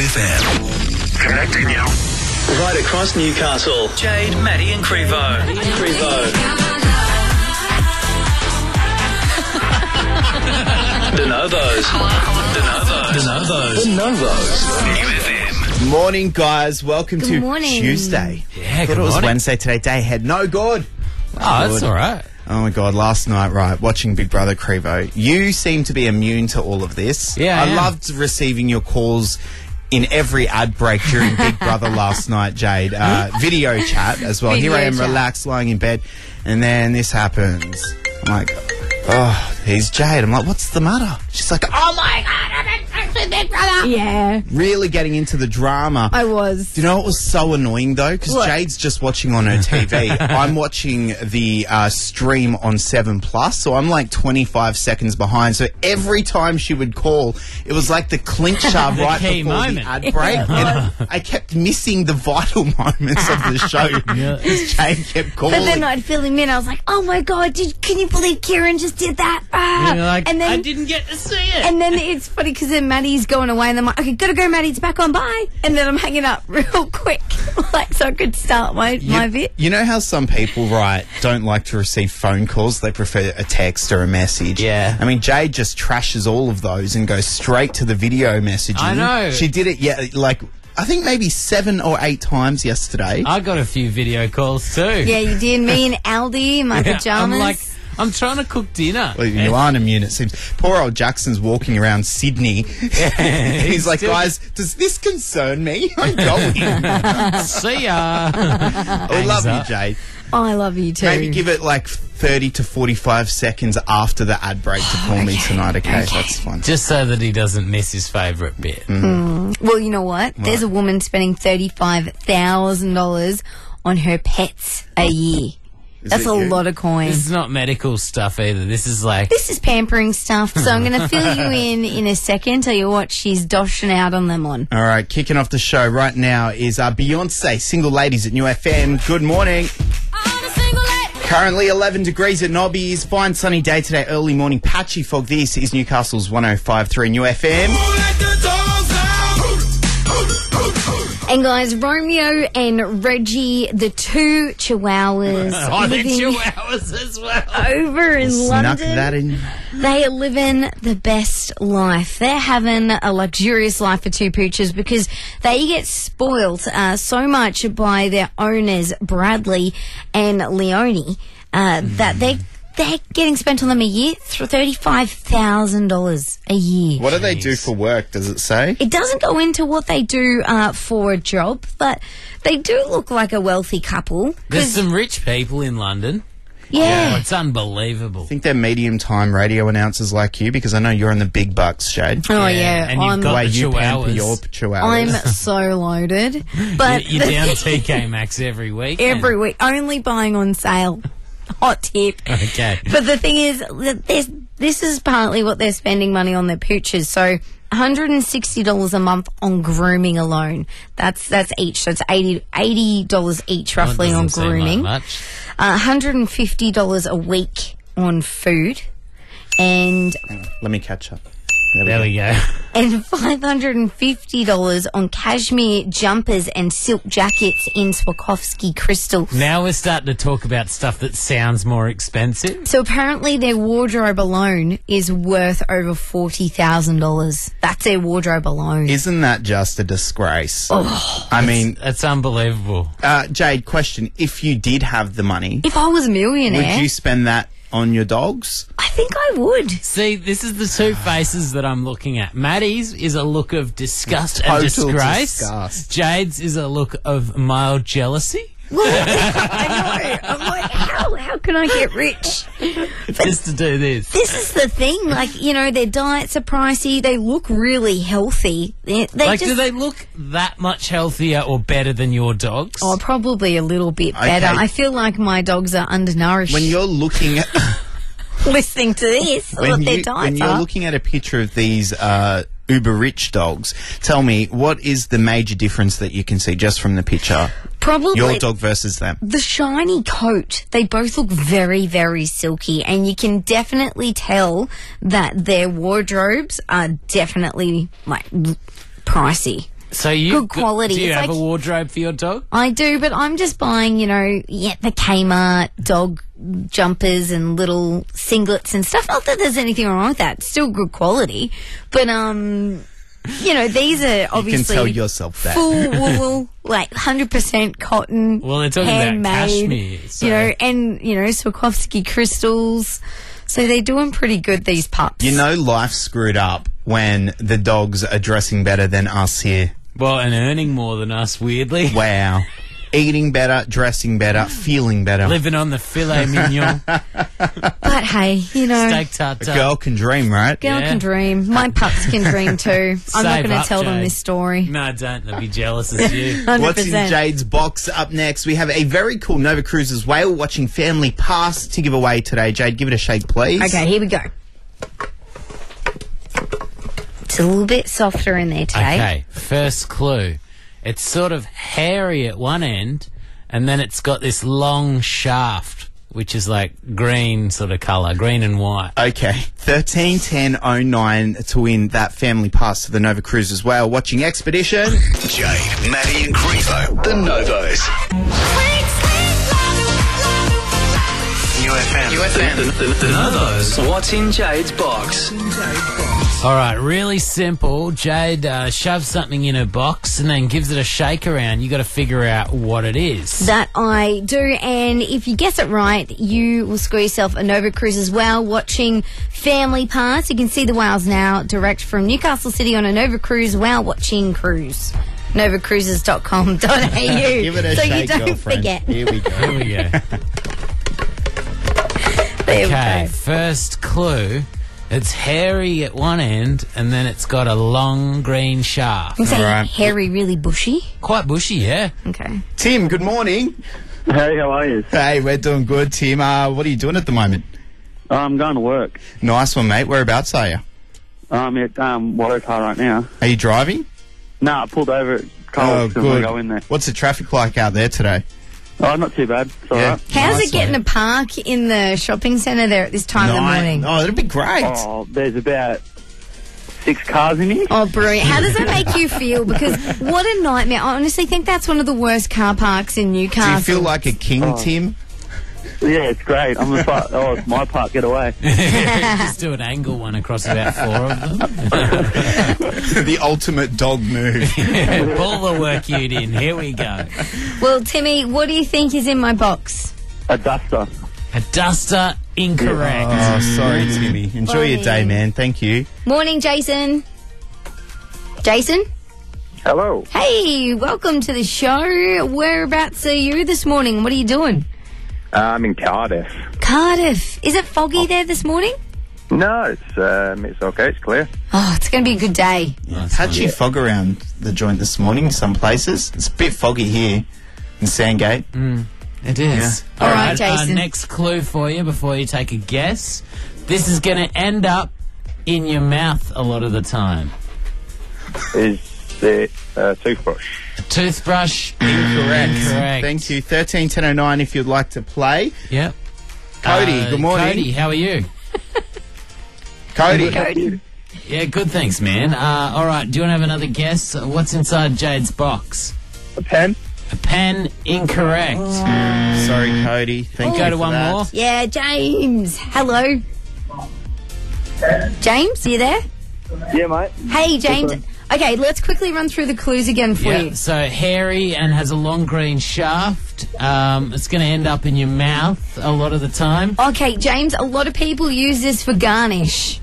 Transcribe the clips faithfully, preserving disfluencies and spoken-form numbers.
F M. Connecting you. Right across Newcastle. Jade, Maddie and Crevo. Crevo. De Novos. De Novos. De Novos. De Novos. New F M. Morning, guys. Welcome Good to morning. Tuesday. Yeah, I good thought it was morning. Wednesday today. Day ahead. No good. Oh, that's Good. all right. Oh my God! Last night, right, watching Big Brother Crevo, you seem to be immune to all of this. Yeah, I I am. loved receiving your calls in every ad break during Big Brother last night, Jade. Uh, video chat as well. Video Here I am, chat. relaxed, lying in bed, and then this happens. I'm like, oh, he's Jade. I'm like, what's the matter? She's like, oh my God, I'm in Big Brother. Yeah, Really getting into the drama. I was. Do you know what was so annoying though? Because What? Jade's just watching on her T V. I'm watching the uh, stream on Seven Plus, so I'm like twenty-five seconds behind. So every time she would call, it was like the clincher right key before moment. the ad break, and I kept missing the vital moments of the show because Jade kept calling. But then I'd fill him in. I was like, "Oh my God, did, can you believe Kieran just did that?" Ah. You're like, and then, I didn't get to see it. and then it's funny because then Maddie's going away, and I'm like, "Okay, gotta go, Maddie. It's back on. Bye." And then I'm hanging up real quick, like so I could start my my you, bit. you know how some people, right, don't like to receive phone calls? They prefer a text or a message. Yeah. I mean, Jade just trashes all of those and goes straight to the video messaging. I know. She did it, yeah, like, I think maybe seven or eight times yesterday. I got a few video calls too. Yeah, you did. Me and Aldi in my Yeah, pajamas. I'm like, I'm trying to cook dinner. Well, you aren't immune, it seems. Poor old Jackson's walking around Sydney. He's like, still- guys, does this concern me? I'm going. See ya. I love up. you, Jade. Oh, I love you too. Maybe give it like thirty to forty-five seconds after the ad break to call me tonight, okay? That's fine. Just so that he doesn't miss his favourite bit. Mm. Well, you know what? There's a woman spending thirty-five thousand dollars on her pets a year. Is That's it a you? lot of This coins. is not medical stuff either. This is like, This is pampering stuff, so I'm going to fill you in in a second. Tell you what she's doshing out on them on. All right, kicking off the show right now is uh, Beyonce, Single Ladies at New F M. Good morning. Currently eleven degrees at Nobby's. Fine sunny day today, early morning patchy fog. This is Newcastle's one oh five point three New F M. And guys, Romeo and Reggie, the two chihuahuas, oh, they're living chihuahuas as well. over in Snuck London. that in. They are living the best life. They're having a luxurious life for two pooches because they get spoilt uh, so much by their owners, Bradley and Leonie, uh, that they they're getting spent on them a year, thirty-five thousand dollars a year. What do they do for work, does it say? It doesn't go into what they do uh, for a job, but they do look like a wealthy couple. There's 'Cause- some rich people in London. yeah. Oh, it's unbelievable. I think they're medium time radio announcers like you because I know you're in the big bucks, Shade. Oh yeah, And you've I'm The got way the you pamper chihuahuas. your chihuahuas. I'm so loaded, but You're the down thing- T K Maxx every week. every week, only buying on sale. Hot tip. Okay. But the thing is, that this this is partly what they're spending money on their pooches. So one hundred sixty dollars a month on grooming alone. That's that's each. So it's eighty dollars each roughly Well, it on doesn't seem like grooming. much. Uh, one hundred fifty dollars a week on food. And Let me catch up. There we go. and five hundred fifty dollars on cashmere jumpers and silk jackets in Swarovski crystal. Now we're starting to talk about stuff that sounds more expensive. So apparently their wardrobe alone is worth over forty thousand dollars. That's their wardrobe alone. Isn't that just a disgrace? Oh. I mean, It's unbelievable. uh, Jade, question. If you did have the money, If I was a millionaire, would you spend that on your dogs? I think I would. See, this is the two faces that I'm looking at. Maddie's is a look of disgust and Total disgrace. disgust. Jade's is a look of mild jealousy. Well, I know. I'm like, how, how can I get rich? Just to do this. This is the thing. Like, you know, their diets are pricey. They look really healthy. They, they Like, just, do they look that much healthier or better than your dogs? Oh, probably a little bit better. Okay. I feel like my dogs are undernourished. When you're looking at listening to this, what when, their you, diets when you're are. looking at a picture of these uh, uber rich dogs, tell me what is the major difference that you can see just from the picture? Probably Your dog versus them. the shiny coat. They both look very, very silky, and you can definitely tell that their wardrobes are definitely like pricey. So you good quality. Do you It's have like- a wardrobe for your dog? I do, but I'm just buying, you know, yeah, the Kmart dog jumpers and little singlets and stuff. Not that there's anything wrong with that. It's still good quality. But, um, you know, these are obviously You can tell yourself that. full wool, like one hundred percent cotton, Well, they're talking about handmade, cashmere, so- you know, and, you know, Swarovski crystals. So they're doing pretty good, these pups. You know, life's screwed up when the dogs are dressing better than us here. Well, and earning more than us, weirdly. Wow. Eating better, dressing better, feeling better. Living on the filet mignon, But hey, you know, steak A tartare. girl can dream, right? girl Yeah. can dream. My pups can dream too. I'm not Save going up, to tell them Jade. this story. No, don't. They'll be jealous as you. one hundred What's in percent. Jade's box? Up next, we have a very cool Nova Cruises whale watching family pass to give away today. Jade, give it a shake, please. Okay, here we go. It's a little bit softer in there today. Okay, first clue. It's sort of hairy at one end, and then it's got this long shaft, which is like green sort of colour, green and white. Okay, thirteen ten oh nine to win that family pass to the Nova Cruises whale watching expedition. Jade, Maddie, and Grievo. The Novos. U F M. U F M. The, the, the Novos. What's in Jade's box? All right, really simple. Jade uh, shoves something in her box and then gives it a shake around. You got to figure out what it is. That I do, and if you guess it right, you will score yourself a Nova Cruises whale watching family pass. You can see the whales now direct from Newcastle City on a Nova Cruise whale watching cruise. nova cruises dot com dot a u. Give it a so shake, you don't girlfriend. forget. Here we go. Here we go. There Okay, we go. first clue. It's hairy at one end, and then it's got a long green shaft. I'm saying Alright. hairy, really bushy. Quite bushy, yeah. Okay. Tim, good morning. Hey, how are you? Hey, we're doing good, Tim. Uh, what are you doing at the moment? I'm going to work. Nice one, mate. Whereabouts are you? I'm at um, Watercar right now. Are you driving? No, I pulled over at Coles oh, and I good. go in there. What's the traffic like out there today? Oh, not too bad. It's all Yeah. right. How's Nice it getting one. to park in the shopping centre there at this time of the Nice. morning? Oh, that'd be great. Oh, there's about six cars in here. Oh, brilliant. How does that make you feel? Because what a nightmare. I honestly think that's one of the worst car parks in Do Newcastle. you feel like a king, Oh. Tim? Yeah, it's great. I'm the part. Oh, it's my part. Get away. Just do an angle one across about four of them. The ultimate dog move. Pull the work unit in. Here we go. Well, Timmy, what do you think is in my box? A duster. A duster, incorrect. Oh, sorry, Timmy. Enjoy your day, Morning. man. Thank you. Morning, Jason. Jason? Hello. Hey, welcome to the show. Whereabouts are you this morning? What are you doing? Uh, I'm in Cardiff. Cardiff. Is it foggy there this morning? No, it's um, it's okay. It's clear. Oh, it's going to be a good day. Patchy fog around the joint this morning, some places. It's a bit foggy here in Sandgate. It is. All right, Uh, Jason. next clue for you before you take a guess. This is going to end up in your mouth a lot of the time. Is it a toothbrush? A toothbrush. Incorrect. Incorrect. Thank you. thirteen ten oh nine if you'd like to play. Yep. Cody, Uh, good morning. Cody, how are you? Cody. Cody. Yeah, good, thanks, man. Uh, all right, do you want to have another guess? Uh, What's inside Jade's box? A pen? A pen, incorrect. Sorry, Cody. Thank Go you to for one that. more. Yeah, James. Hello. James, you there? Yeah, mate. Hey, James. Okay, let's quickly run through the clues again for Yeah, you. so hairy and has a long green shaft. Um, it's going to end up in your mouth a lot of the time. Okay, James, a lot of people use this for garnish.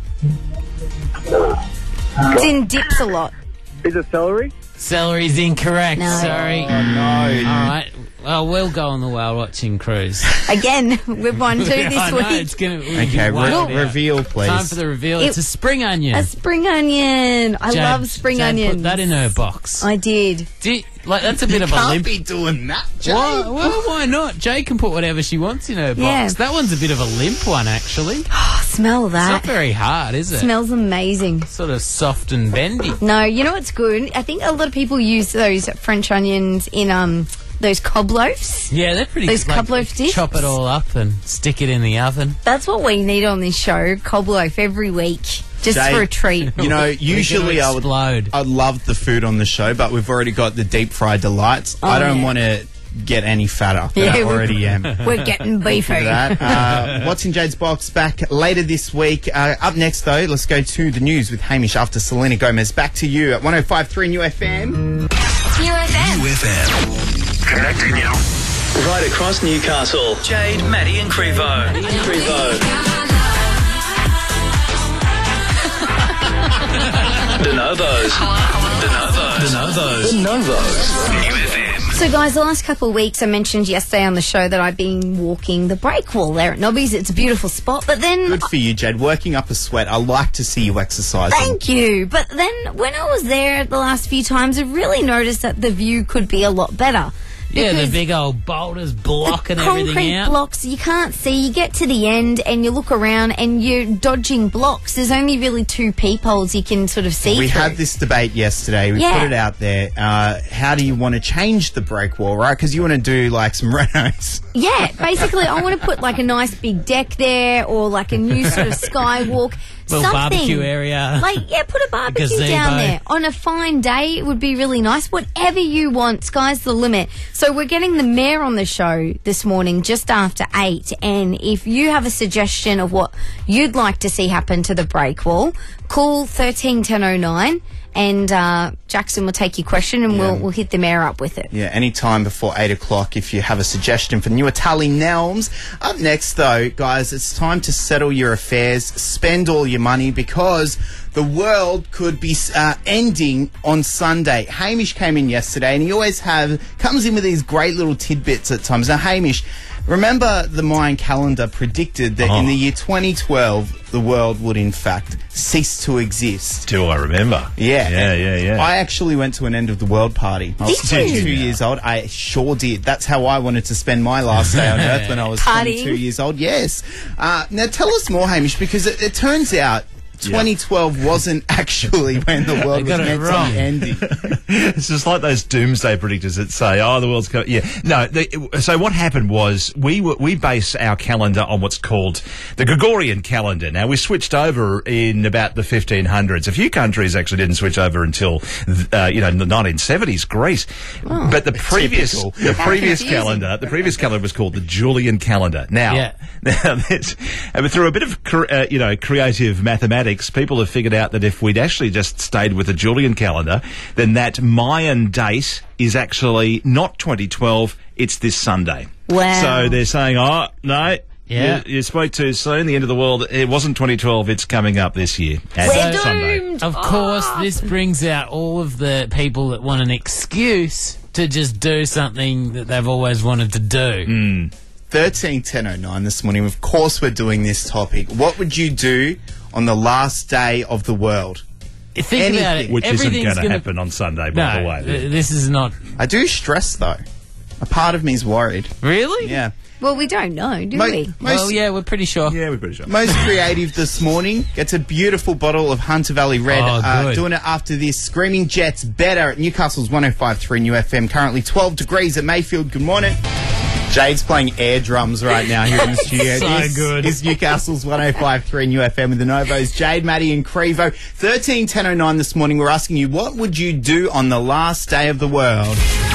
It's in dips a lot. Is it celery? Celery's incorrect. No. Sorry. Oh, no. All right. Well, we'll go on the whale watching cruise. Again, we've won two this I know, week. it's gonna, we Okay, can wait re- it out. reveal, please. Time for the reveal. It- It's a spring onion. A spring onion. I Jade- love spring Jade onions. Put that in her box. I did. Do you- like that's a bit of a Can't limp. be doing that, Jay. Why, well, why not? Jay can put whatever she wants in her box. Yeah. That one's a bit of a limp one, actually. It's Oh, smell not that. very hard, is it? Smells amazing. Sort of soft and bendy. No, you know what's good? I think a lot of people use those French onions in um those cob loaves. Yeah, they're pretty Those like, cob loaf dips? Chop it all up and stick it in the oven. That's what we need on this show, cob loaf every week. just Jade, for a treat. You know, usually I would, explode. I love the food on the show, but we've already got the deep fried delights. Oh, I don't yeah. want to get any fatter than Yeah, I we- already am. We're getting beefy. That. Uh, What's in Jade's Box back later this week. Uh, up next, though, let's go to the news with Hamish after Selena Gomez. Back to you at one oh five point three New F M. New F M. U F M. Connecting you. Right across Newcastle. Jade, Maddie and Crevo. Crevo. De Novos. De Novos. De Novos. De Novos. New F M. So, guys, the last couple of weeks I mentioned yesterday on the show that I've been walking the break wall there at Nobby's. It's a beautiful spot, but then... Good for you, Jade. Working up a sweat. I like to see you exercising. Thank you. But then when I was there the last few times, I really noticed that the view could be a lot better. Yeah, the Because big old boulders blocking the everything concrete out. blocks, you can't see. You get to the end and you look around and you're dodging blocks. There's only really two peepholes you can sort of see We through. had this debate yesterday. We Yeah. put it out there. Uh, how do you want to change the break wall, right? Because you want to do like some renos. Yeah, basically, I want to put like a nice big deck there or like a new sort of skywalk. Little something. barbecue area. Like, yeah, put a barbecue Gazebo. down there. On a fine day, it would be really nice. Whatever you want, sky's the limit. So we're getting the mayor on the show this morning just after eight. And if you have a suggestion of what you'd like to see happen to the break wall, call thirteen ten oh nine and uh, Jackson will take your question and we'll, we'll hit the mayor up with it. Yeah, any time before eight o'clock if you have a suggestion for new Itali Nelms. Up next, though, guys, it's time to settle your affairs, spend all your money, because the world could be uh, ending on Sunday. Hamish came in yesterday, and he always have comes in with these great little tidbits at times. Now, Hamish, remember the Mayan calendar predicted that in the year twenty twelve, the world would, in fact, cease to exist. Do I remember? Yeah. Yeah, yeah, yeah. I actually went to an end of the world party. I was Did you? twenty-two years old. I sure did. That's how I wanted to spend my last day on earth when I was Partying. twenty-two years old. Yes. Uh, now tell us more, Hamish, because it, it turns out twenty twelve wasn't actually when the world was got it meant wrong. to be ending. It's just like those doomsday predictors that say, "Oh, the world's coming." Yeah, no. The, so what happened was we were, we base our calendar on what's called the Gregorian calendar. Now we switched over in about the fifteen hundreds. A few countries actually didn't switch over until uh, you know in the nineteen seventies. Greece, but the previous Typical. the previous Confusing. calendar the previous calendar was called the Julian calendar. Now, Yeah. now this, uh, through a bit of cre- uh, you know creative mathematics. People have figured out that if we'd actually just stayed with the Julian calendar, then that Mayan date is actually not twenty twelve, it's this Sunday. Wow. So they're saying, oh, no, Yeah. you, you spoke too soon, the end of the world, it wasn't twenty twelve, it's coming up this year. And We're Sunday. doomed. Of course, Ah. this brings out all of the people that want an excuse to just do something that they've always wanted to do. thirteen ten oh nine this morning. Of course, we're doing this topic. What would you do on the last day of the world? Think about it. Which isn't Everything's going to gonna- happen on Sunday, by No, the way. th- this is not I do stress, though. A part of me is worried. really. Yeah. Well, we don't know, do Mo- we? most, Well, yeah, we're pretty sure. Yeah, we're pretty sure. most creative this morning gets a beautiful bottle of Hunter Valley Red. Oh, uh, good. doing it after this. Screaming Jets better at Newcastle's one oh five point three New F M. Currently twelve degrees at Mayfield. Good morning. Jade's playing air drums right now here in the studio. So this good. is Newcastle's one oh five point three New F M with the Novos. Jade, Maddie and Crevo. thirteen ten oh nine this morning. We're asking you, what would you do on the last day of the world?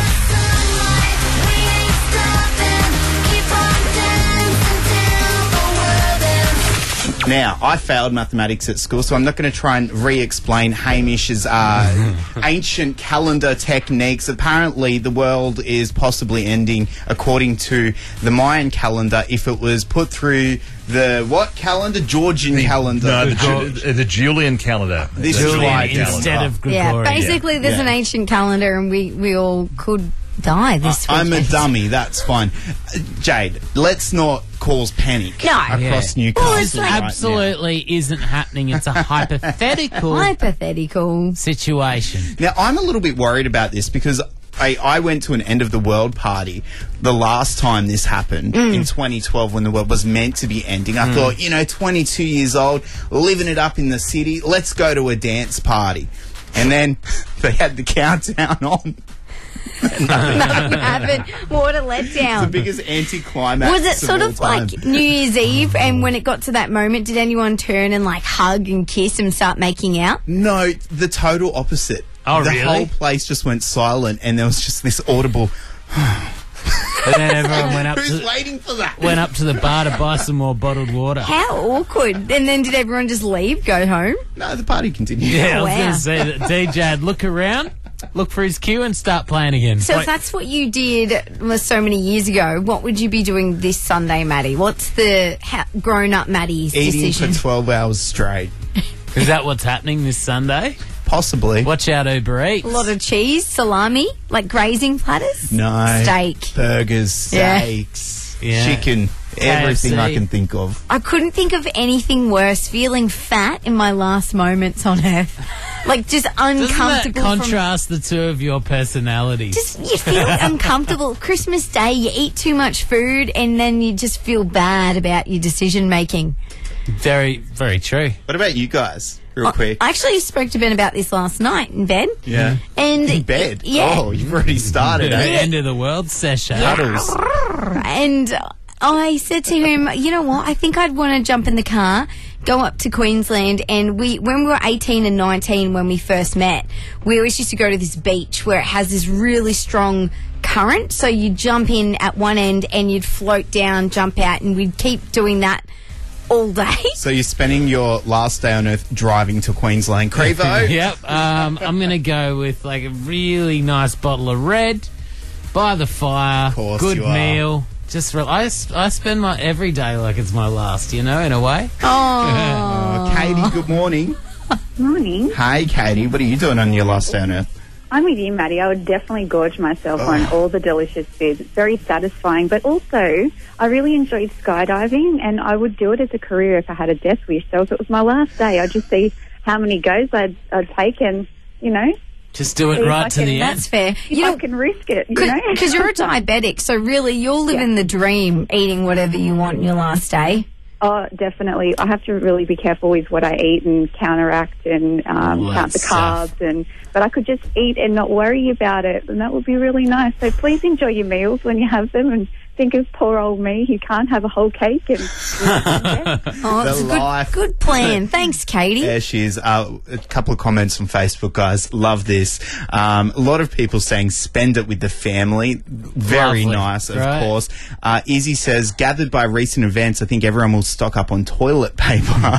Now, I failed mathematics at school, so I'm not going to try and re-explain Hamish's uh, ancient calendar techniques. Apparently, the world is possibly ending, according to the Mayan calendar, if it was put through the, what calendar? Georgian calendar. No, the, Ju- the Julian calendar. This The is Julian why calendar. Instead of Yeah, Gregorian. basically, there's Yeah. an ancient calendar and we, we all could die this I'm a weekend. dummy, that's fine. Uh, Jade, let's not cause panic No. across Yeah. Newcastle. Well, it's like- right now. Absolutely isn't happening. It's a hypothetical Hypothetical. situation. Now, I'm a little bit worried about this because I, I went to an end of the world party the last time this happened Mm. in twenty twelve when the world was meant to be ending. I thought, you know, twenty-two years old, living it up in the city, let's go to a dance party. And then they had the countdown on. Nothing happened. What a letdown. The biggest anticlimax. Was it sort all of time. like New Year's Eve, and when it got to that moment, did anyone turn and like hug and kiss and start making out? No, the total opposite. Oh, the really? whole place just went silent, and there was just this audible. And then everyone went up Who's to waiting for that? went up to the bar to buy some more bottled water. How awkward. And then did everyone just leave, go home? No, the party continued. Yeah, I was Wow. going to say that D J would look around, look for his cue, and start playing again. So if that's what you did was so many years ago, what would you be doing this Sunday, Maddie? What's the ha- grown-up Maddie's Eating decision? for twelve hours straight. Is that what's happening this Sunday? Possibly. Watch out, Uber Eats. A lot of cheese, salami, like grazing platters? No. Steak. Burgers, Yeah. steaks, Yeah. chicken, everything K F C. I can think of. I couldn't think of anything worse, feeling fat in my last moments on Earth. Like, just Doesn't that uncomfortable. from- contrast the two of your personalities? Just, you feel uncomfortable. Christmas Day, you eat too much food, and then you just feel bad about your decision making. Very, very true. What about you guys? Real quick. I actually spoke to Ben about this last night in bed. Yeah. And In bed? Yeah. Oh, you've already started, The eh? end of the world session. Cuddles. And I said to him, you know what? I think I'd want to jump in the car, go up to Queensland, and we, when we were eighteen and nineteen, when we first met, we always used to go to this beach where it has this really strong current. So you'd jump in at one end and you'd float down, jump out, and we'd keep doing that all day. So you're spending your last day on Earth driving to Queensland. Crevo? Yep. Um, I'm going to go with like a really nice bottle of red by the fire. Course good you are. meal. Just re- I, s- I spend my every day like it's my last, you know, in a way. Oh, Katie, good morning. Morning. Hey, Katie, what are you doing on your last day on Earth? I'm with you, Maddie. I would definitely gorge myself Oh. on all the delicious foods. It's very satisfying, but also I really enjoyed skydiving, and I would do it as a career if I had a death wish. So if it was my last day, I'd just see how many goes I'd, I'd take, and you know, Just do it See if I right to can- the end. That's fair. if You I know, can risk it. You know, because you're a diabetic, so really you're living the dream, eating whatever you want in your last day. Oh, definitely. I have to really be careful with what I eat and counteract and um, All count that the carbs. stuff. And but I could just eat and not worry about it, and that would be really nice. So please enjoy your meals when you have them, and think of poor old me who can't have a whole cake. And Oh, it's a The good, life. good plan. Thanks, Katie. There she is. Uh, a couple of comments on Facebook, guys. Love this. Um, a lot of people saying spend it with the family. Very Lovely. nice, of Right. course. Uh, Izzy says, gathered by recent events, I think everyone will stock up on toilet paper.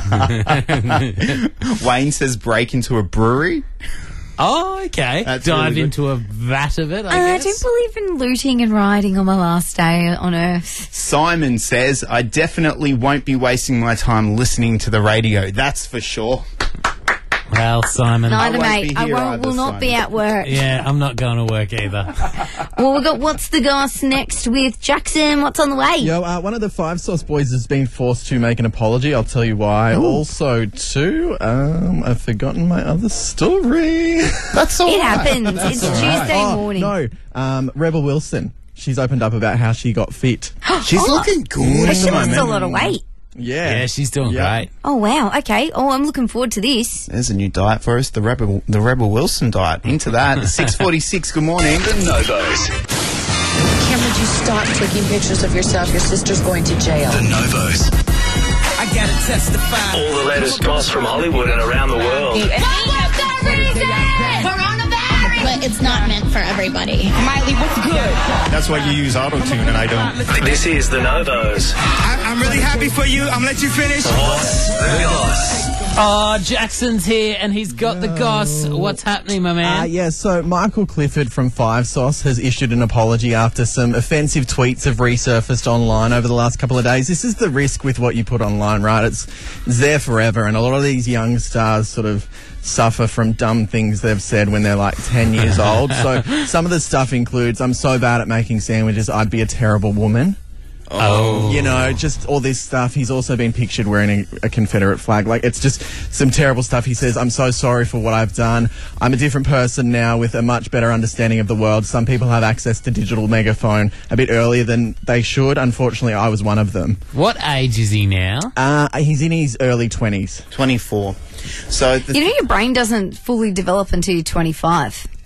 Wayne says, break into a brewery. Oh, okay. That's Dive really good. into a vat of it, I Uh, I guess. don't believe in looting and rioting on my last day on Earth. Simon says, I definitely won't be wasting my time listening to the radio. That's for sure. Well, Simon. Neither, won't mate. be I here won't, either, will not be Simon. at work. Yeah, I'm not going to work either. Well, we've got What's the Goss next with Jackson. What's on the way? Yo, uh, one of the Five Sauce boys has been forced to make an apology. I'll tell you why. Also, too, um, I've forgotten my other story. That's all It right. happens. It's Tuesday oh, morning. no, um, Rebel Wilson. She's opened up about how she got fit. She's Oh. looking good But at she the lost a moment. lot of weight. Yeah. Yeah, she's doing Yeah. great. Oh, wow. Okay. Oh, I'm looking forward to this. There's a new diet for us, the Rebel, the Rebel Wilson diet. Into that. six forty-six, good morning. The Novos. Kim, would you stop taking pictures of yourself? Your sister's going to jail. The Novos. I gotta testify. All the latest goss from Hollywood and around the world. But it's not meant for everybody. Miley, what's good? That's why you use auto-tune and I don't. This is The Novos. I, I'm really happy for you. I'm gonna let you finish. What's the goss? Oh, Jackson's here and he's got the goss. What's happening, my man? Uh, yeah, so Michael Clifford from Five Sauce has issued an apology after some offensive tweets have resurfaced online over the last couple of days. This is the risk with what you put online, right? It's, it's there forever, and a lot of these young stars sort of suffer from dumb things they've said when they're like ten years old. So some of the stuff includes, I'm so bad at making sandwiches, I'd be a terrible woman. Oh. You know, just all this stuff. He's also been pictured wearing a, a Confederate flag. Like, it's just some terrible stuff. He says, I'm so sorry for what I've done. I'm a different person now with a much better understanding of the world. Some people have access to digital megaphone a bit earlier than they should. Unfortunately, I was one of them. What age is he now? Uh, he's in his early twenties. twenty-four. So the You know, your brain doesn't fully develop until you're twenty-five.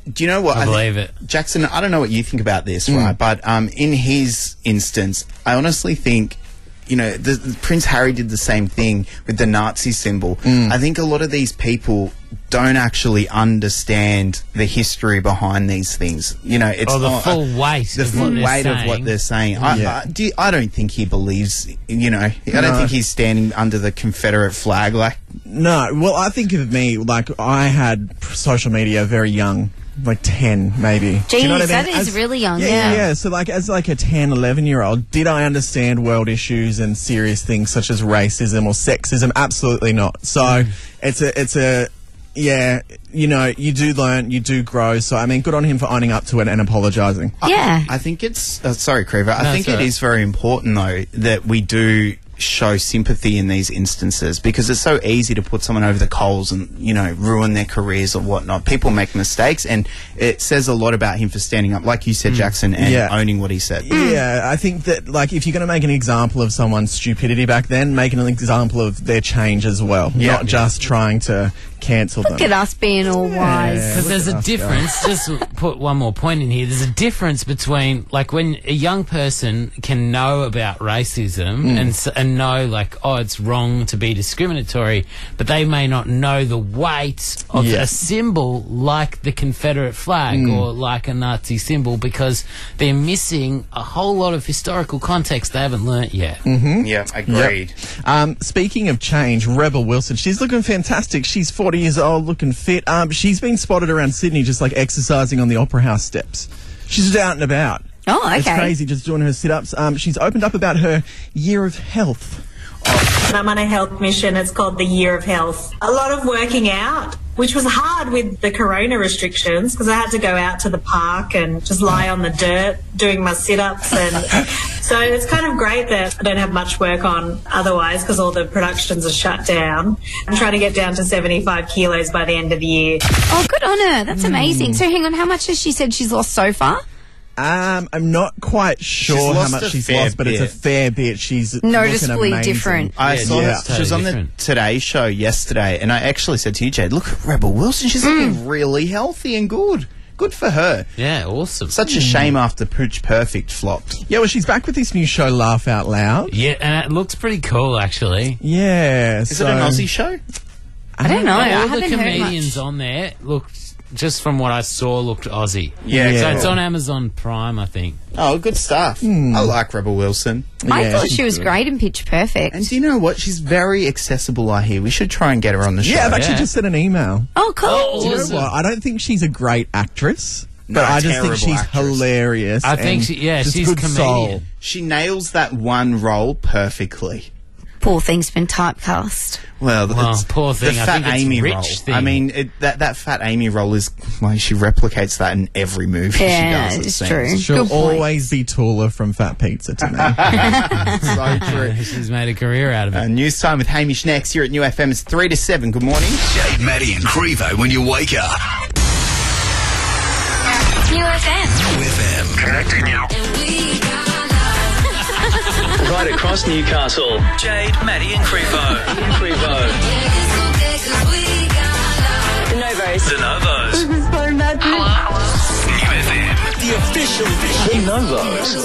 do you know what? I I believe think, it. Jackson, I don't know what you think about this, Mm. right? But um, in his instance, I honestly think, you know, the, the Prince Harry did the same thing with the Nazi symbol. Mm. I think a lot of these people don't actually understand the history behind these things. You know, it's Or the not, full weight the of full what they're weight of saying. what they're saying. I, Yeah. I, do, I don't think he believes. You know, I don't No. think he's standing under the Confederate flag. Like, No, well, I think of me, like, I had social media very young, like ten, maybe. Do you know what I Jeez, mean? that is As- really young, Yeah, yeah. yeah. So, like, as like a ten, eleven-year-old, did I understand world issues and serious things such as racism or sexism? Absolutely not. So, it's a, it's a, yeah, you know, you do learn, you do grow. So, I mean, good on him for owning up to it and apologising. Yeah. I think it's uh, sorry, Creever. I No, think it's all it right. is very important though that we do show sympathy in these instances because it's so easy to put someone over the coals and, you know, ruin their careers or whatnot. People make mistakes, and it says a lot about him for standing up, like you said, Jackson, and Yeah. owning what he said. Yeah, I think that, like, if you're going to make an example of someone's stupidity back then, make an example of their change as well. Yeah. Not just trying to cancel them. Look at us being all wise. Because there's a us go. difference. Just put one more point in here. There's a difference between, like, when a young person can know about racism and s- and know, like, oh, it's wrong to be discriminatory, but they may not know the weight of Yeah. a symbol like the Confederate flag or like a Nazi symbol because they're missing a whole lot of historical context they haven't learnt yet. Yeah, agreed. Um, speaking of change, Rebel Wilson, she's looking fantastic. She's forty years old, looking fit. Um, she's been spotted around Sydney just like exercising on the Opera House steps. She's just out and about. Oh, okay. It's crazy, just doing her sit-ups. Um, she's opened up about her year of health. I'm on a health mission. It's called the Year of Health. A lot of working out, which was hard with the corona restrictions because I had to go out to the park and just lie on the dirt doing my sit-ups. And so it's kind of great that I don't have much work on otherwise because all the productions are shut down. I'm trying to get down to seventy-five kilos by the end of the year. Oh, good on her. That's amazing. So hang on, how much has she said she's lost so far? Um, I'm not quite sure how lost much a she's fair lost, but it's a bit. fair bit. She's Noticeably looking amazing. different. I Yeah, saw yeah, her. it's She was totally on the different. Today Show yesterday, and I actually said to you, Jade, look at Rebel Wilson. She's looking really healthy and good. Good for her. Yeah, awesome. Such a shame after Pooch Perfect flopped. Yeah, well, she's back with this new show, Laugh Out Loud. Yeah, and it looks pretty cool, actually. Yeah. Is it an Aussie show? I don't know. I All the haven't heard comedians much. on there looked, just from what I saw, looked Aussie. Yeah, So cool. it's on Amazon Prime, I think. Oh, good stuff. I like Rebel Wilson. I Yeah, thought she's she was good. great in Pitch Perfect. And do you know what? She's very accessible, I hear. We should try and get her on the show. Yeah, I've actually Yeah. just sent an email. Oh, cool. Oh, Do you know awesome. what? I don't think she's a great actress, No, but I just think terrible she's actress. hilarious. I think and she- yeah, just she's good comedian. soul. She nails that one role perfectly. Poor thing's been typecast. Well, Well, it's poor thing. the I Fat think it's Amy rich role. thing. I mean, it, that that Fat Amy role is like she replicates that in every movie Yeah, she does. it it's seems. true. She'll Good point. always be taller from Fat Pizza to me. So true. She's made a career out of it. Uh, news time with Hamish next here at New F M. It's three to seven. Good morning. Jade, Maddie, and Crevo when you wake up. New F M. New F M. Connecting you. Right across Newcastle. Jade, Maddie, and Crevo. Crevo. The Novos. The Novos. New F M. The official. The Novos.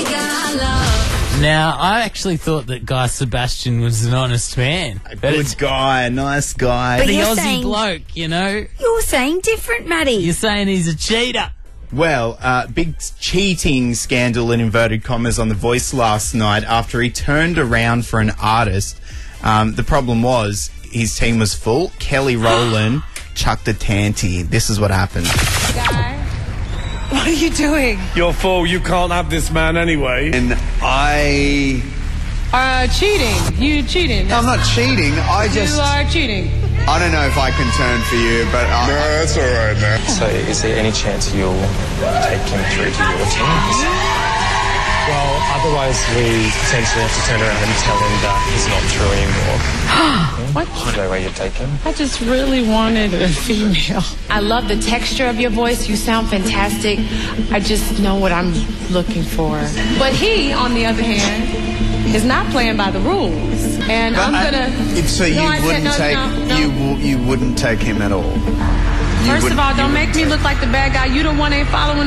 Now, I actually thought that Guy Sebastian was an honest man. A But good it's guy, nice guy. But the you're Aussie saying- bloke, you know? You're saying different, Maddie. You're saying he's a cheater. Well, uh, big cheating scandal in inverted commas on The Voice last night after he turned around for an artist. Um, the problem was his team was full. Kelly Rowland chucked a tanty. This is what happened. What are you doing? You're full. You can't have this man anyway. And I... Uh, cheating. You cheating. I'm not cheating. I just... You are cheating. I don't know if I can turn for you, but... I, No, that's all right, man. So is there any chance you'll take him through to your team? Well, otherwise we potentially have to turn around and tell him that he's not through anymore. What? Is there a way you'd take him? I just really wanted a female. I love the texture of your voice. You sound fantastic. I just know what I'm looking for. But he, on the other hand, is not playing by the rules. And But I'm I- gonna... if- so No, you I said wouldn't no, take... no, no. You, w- you wouldn't take him at all? First of all, don't make me look like the bad guy. You the one ain't following the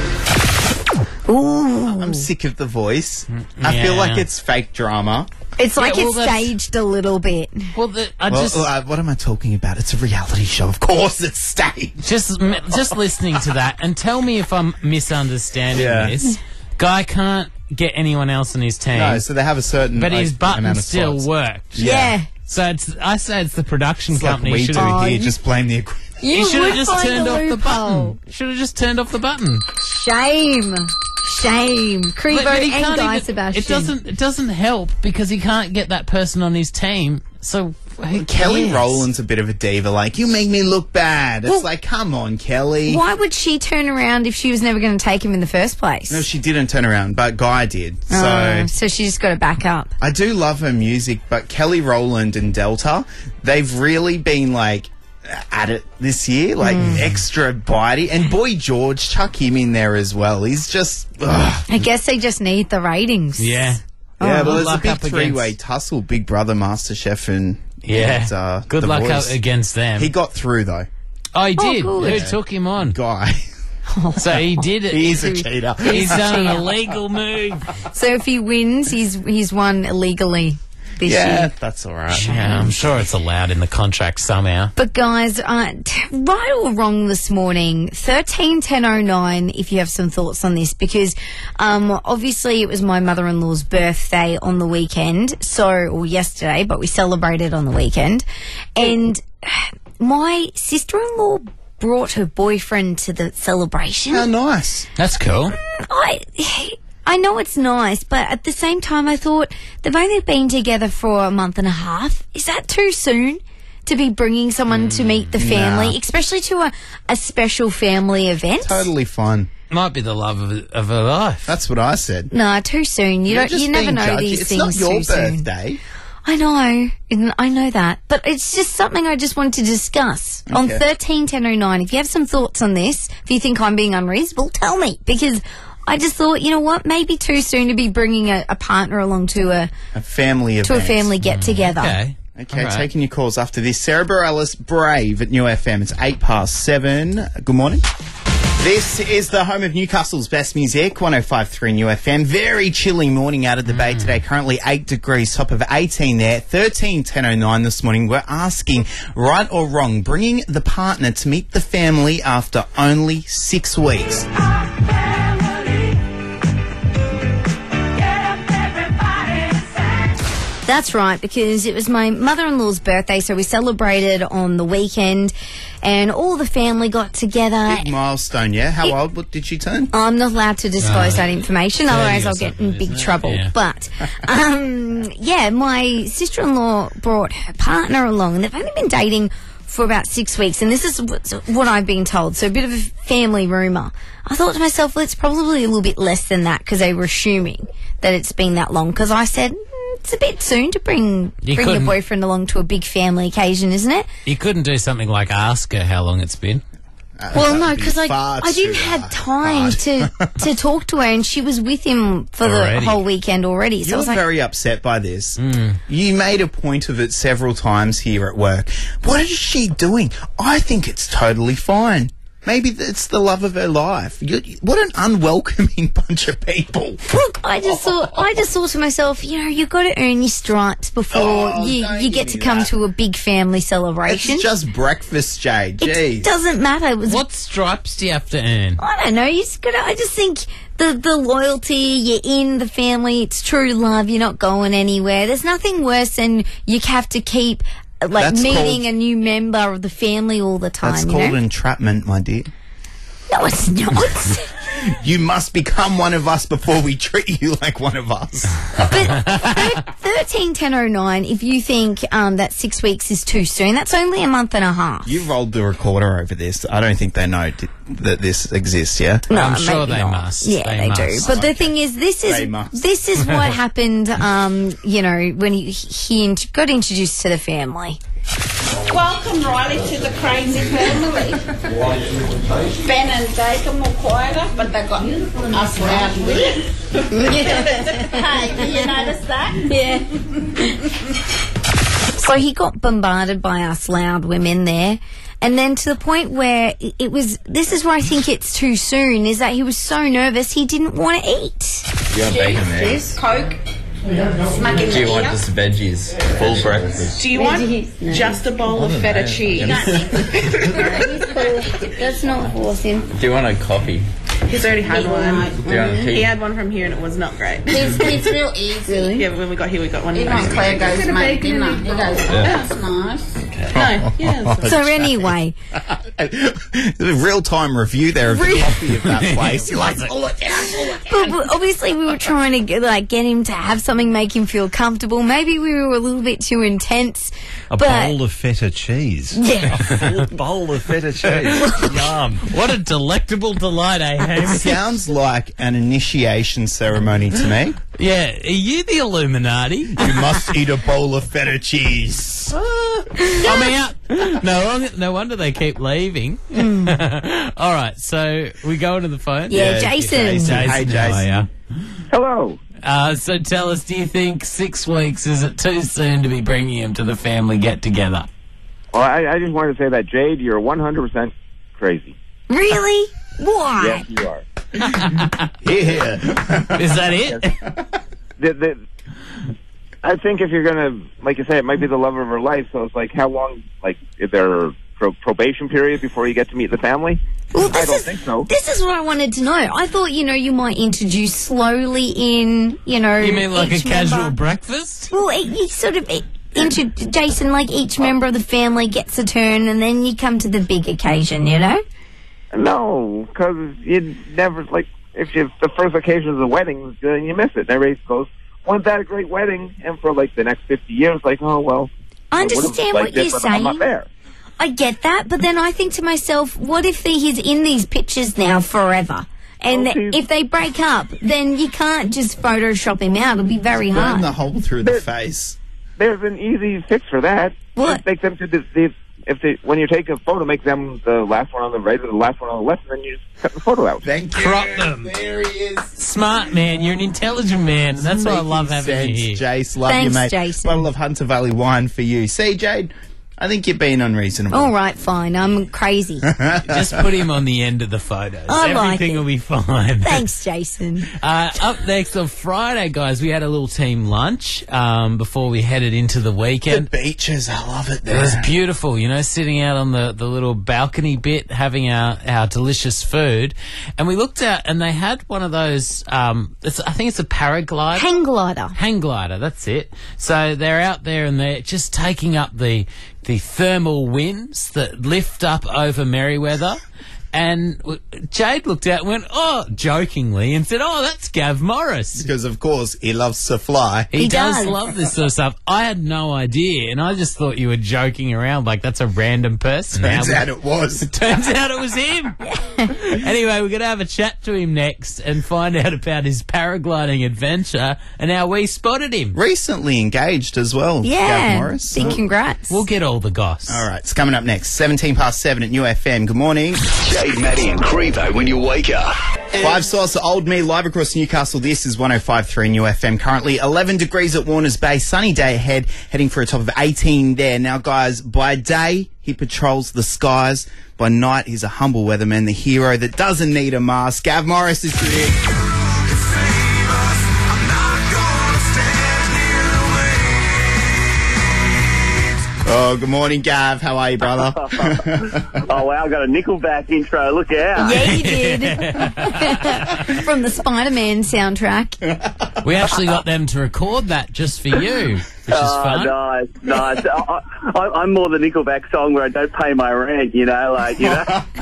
rules. Ooh. I'm sick of the voice. I feel Yeah. like it's fake drama. It's like Yeah, well, it's that's- staged a little bit. Well, the, I Well, just uh, what am I talking about? It's a reality show. Of course it's staged. just m- just listening to that and tell me if I'm misunderstanding Yeah. this. Guy can't get anyone else on his team, No, so they have a certain but his like, button amount of still slots. worked. Yeah. So it's I say it's the production It's like company we should do have. here. Just blame the equipment. You He should would have just find turned a off the loophole. button. Should have just turned off the button. Shame. Shame. Crevo But- but he and can't Guy even- Sebastian. It doesn't. It doesn't help because he can't get that person on his team. So who Kelly cares? Rowland's a bit of a diva. Like, you make me look bad. It's Well, like, come on, Kelly. Why would she turn around if she was never going to take him in the first place? No, she didn't turn around, but Guy did. So Oh, so she just got to back up. I do love her music, but Kelly Rowland and Delta, they've really been like at it this year, like Mm. extra bitey. And Boy George, chuck him in there as well. He's just, ugh. I guess they just need the ratings. Yeah. yeah. Good Well, there's a luck big up against- three-way tussle: Big Brother, MasterChef, and Yeah. and, uh, Good The luck up Voice. against them. He got through though. oh, he Oh, did. good. Who took him on? Guy, So he did it. he's a cheater. He's done an illegal move. So if he wins, he's he's won illegally this Yeah, year. that's all right. Yeah, I'm sure it's allowed in the contract somehow. But guys, uh, t- right or wrong this morning, thirteen ten oh nine, if you have some thoughts on this, because um, obviously it was my mother-in-law's birthday on the weekend, so, or yesterday, but we celebrated on the weekend. And my sister-in-law brought her boyfriend to the celebration. How nice. That's cool. I I know it's nice, but at the same time, I thought they've only been together for a month and a half. Is that too soon to be bringing someone to meet the family, nah. especially to a, a special family event? Totally fine. Might be the love of, of her life. That's what I said. No, too soon. You You're don't. just You never being know judgy. these it's things not your too soon. birthday. I know, and I know that, but it's just something I just wanted to discuss on Okay. thirteen ten oh nine. If you have some thoughts on this, if you think I'm being unreasonable, tell me, because I just thought, you know what, maybe too soon to be bringing a, a partner along to a A family event. to a family get together. Okay. Okay, All right. taking your calls after this. Sarah Bareilles, Brave at New F M. It's eight past seven. Good morning. This is the home of Newcastle's best music, one oh five point three New F M. Very chilly morning out of the bay today. Currently eight degrees, top of eighteen there. thirteen ten oh nine this morning. We're asking, right or wrong, bringing the partner to meet the family after only six weeks. That's right, because it was my mother-in-law's birthday, so we celebrated on the weekend, and all the family got together. Big milestone, yeah? How old what did she turn? I'm not allowed to disclose Uh, that information, otherwise I'll get in big trouble. Yeah. But, um, yeah, my sister-in-law brought her partner along, and they've only been dating for about six weeks, and this is what's- what I've been told, so a bit of a family rumour. I thought to myself, well, it's probably a little bit less than that, because they were assuming that it's been that long, because I said, mm, it's a bit soon to bring You bring your couldn't- boyfriend along to a big family occasion, isn't it? You couldn't do something like ask her how long it's been. Well, no, would be because I, far I didn't too have time to, to talk to her, and she was with him for Already. the whole weekend already. So You I were was like, very upset by this. You made a point of it several times here at work. What is she doing? I think it's totally fine. Maybe it's the love of her life. You, what an unwelcoming bunch of people. look, I just thought, I just thought to myself, you know, you've got to earn your stripes before Oh, you, don't you give get to me come that. to a big family celebration. It's just breakfast, Jade. It Jeez. doesn't matter. It was What stripes do you have to earn? I don't know. You just gotta. I just think the the loyalty. You're in the family. It's true love. You're not going anywhere. There's nothing worse than you have to keep uh, like That's meeting called- a new member of the family all the time. That's you called know? entrapment, my dear. No, it's not. You must become one of us before we treat you like one of us. thirteen ten oh nine. If you think um, that six weeks is too soon, that's only a month and a half. You rolled the recorder over this. I don't think they know d- that this exists, yeah? No, I'm sure maybe they not. must. Yeah, They they, do. must. But the thing is, this They is must. this is what happened. Um, you know, when he he int- got introduced to the family. Welcome, Riley, to the crazy family. Ben and Jake are more quieter, but they got us loud with it. Hey, did you notice that? Yeah. So he got bombarded by us loud women there. And then to the point where it- it was, this is where I think it's too soon, is that he was so nervous he didn't want to eat. You want bacon and eggs? Coke. Smack in Do you the want ear. just veggies? Full breakfast? Do you want just a bowl of feta cheese? That's not force him. Do you want a coffee? He's already had Do one. you want a tea? He had one from here and it was not great. It's, it's real easy. Really? Yeah, but when we got here, we got one. Even when Claire goes to make dinner, he goes, oh, Yeah. that's nice. No, yeah. So anyway, Real time review there of the Real- coffee of that place. You're like, but, but obviously we were trying to get, like get him to have something, make him feel comfortable. Maybe we were a little bit too intense. A but bowl of feta cheese. Yeah. A full bowl of feta cheese. Yum. What a delectable delight, eh, it Hamish? sounds like an initiation ceremony to me. Yeah, are you the Illuminati? You must eat a bowl of feta cheese. I'm out. No, wonder- no wonder they keep leaving. All right, so we go to the phone. Yeah, Jason. Jason, Hey, how Jason. are ya? Hello. Uh, so tell us, do you think six weeks is it too soon to be bringing him to the family get together? Well, I, I just wanted to say that, Jade, you're one hundred percent crazy. Really? Why? Yes, you are. Here. Is that it? The, the, I think if you're going to, like you say, it might be the love of her life, so it's like, how long, like, is there a pro- probation period before you get to meet the family? Well, I this don't is, think so. This is what I wanted to know. I thought, you know, you might introduce slowly in, you know. You mean like a each casual member. breakfast? Well, it, you sort of it, into Jason, like each member of the family gets a turn, and then you come to the big occasion. You know. No, because you never, like, if you, the first occasion is a wedding, then you miss it. And everybody goes, wasn't that a great wedding? And for, like, the next fifty years, like, oh, well. I it would've understand been what like you're this, but I'm not saying. there. I get that, but then I think to myself, what if he's in these pictures now forever? And Okay. if they break up, then you can't just Photoshop him out. It'll be very Burn hard. the hole through the face. There's an easy fix for that. What? Just make them to the, the if they when you take a photo, make them the last one on the right or the last one on the left, and then you just cut the photo out. Thank you. Crop them. There he is. Smart man, you're an intelligent man. And that's why I love having Sense, you here. Jace, love Thanks, you, mate. Jason. Bottle of Hunter Valley wine for you. See, Jade, I think you're being unreasonable. All right, fine. I'm crazy. Just put him on the end of the photos. I like Everything it. will be fine. Thanks, Jason. Uh, up next on Friday, guys, we had a little team lunch um, before we headed into the The weekend. beaches, I love it It there. was beautiful, you know, sitting out on the, the little balcony bit, having our, our delicious food. And we looked out and they had one of those, um, it's, I think it's a paraglider. Hang glider. Hang glider, that's it. So they're out there and they're just taking up the the thermal winds that lift up over Merriweather. And w- Jade looked out and went, oh, jokingly, and said, oh, that's Gav Morris. Because, of course, he loves to fly. He, He does, does. love this sort of stuff. I had no idea, and I just thought you were joking around like that's a random person. Turns Now- out it was. Turns out it was him. Anyway, we're going to have a chat to him next and find out about his paragliding adventure and how we spotted him. Recently engaged as well, Gav Yeah. Morris. Big congrats. We'll get all the goss. All right, it's coming up next. seventeen past seven at New F M. Good morning. Jade, Maddie, and Crevo when you wake up. Five stars to Old Me, live across Newcastle. This is one oh five point three New F M. Currently eleven degrees at Warners Bay. Sunny day ahead, heading for a top of eighteen there. Now, guys, by day, he patrols the skies. By night, he's a humble weatherman, the hero that doesn't need a mask. Gav Morris is here. Oh, good morning, Gav. How are you, brother? Oh, wow, I got a Nickelback intro. Look out. Yeah, you did. From the Spider-Man soundtrack. We actually got them to record that just for you, which is Oh, fun. nice, nice. I, I, I'm more the Nickelback song where I don't pay my rent, you know, like, you know.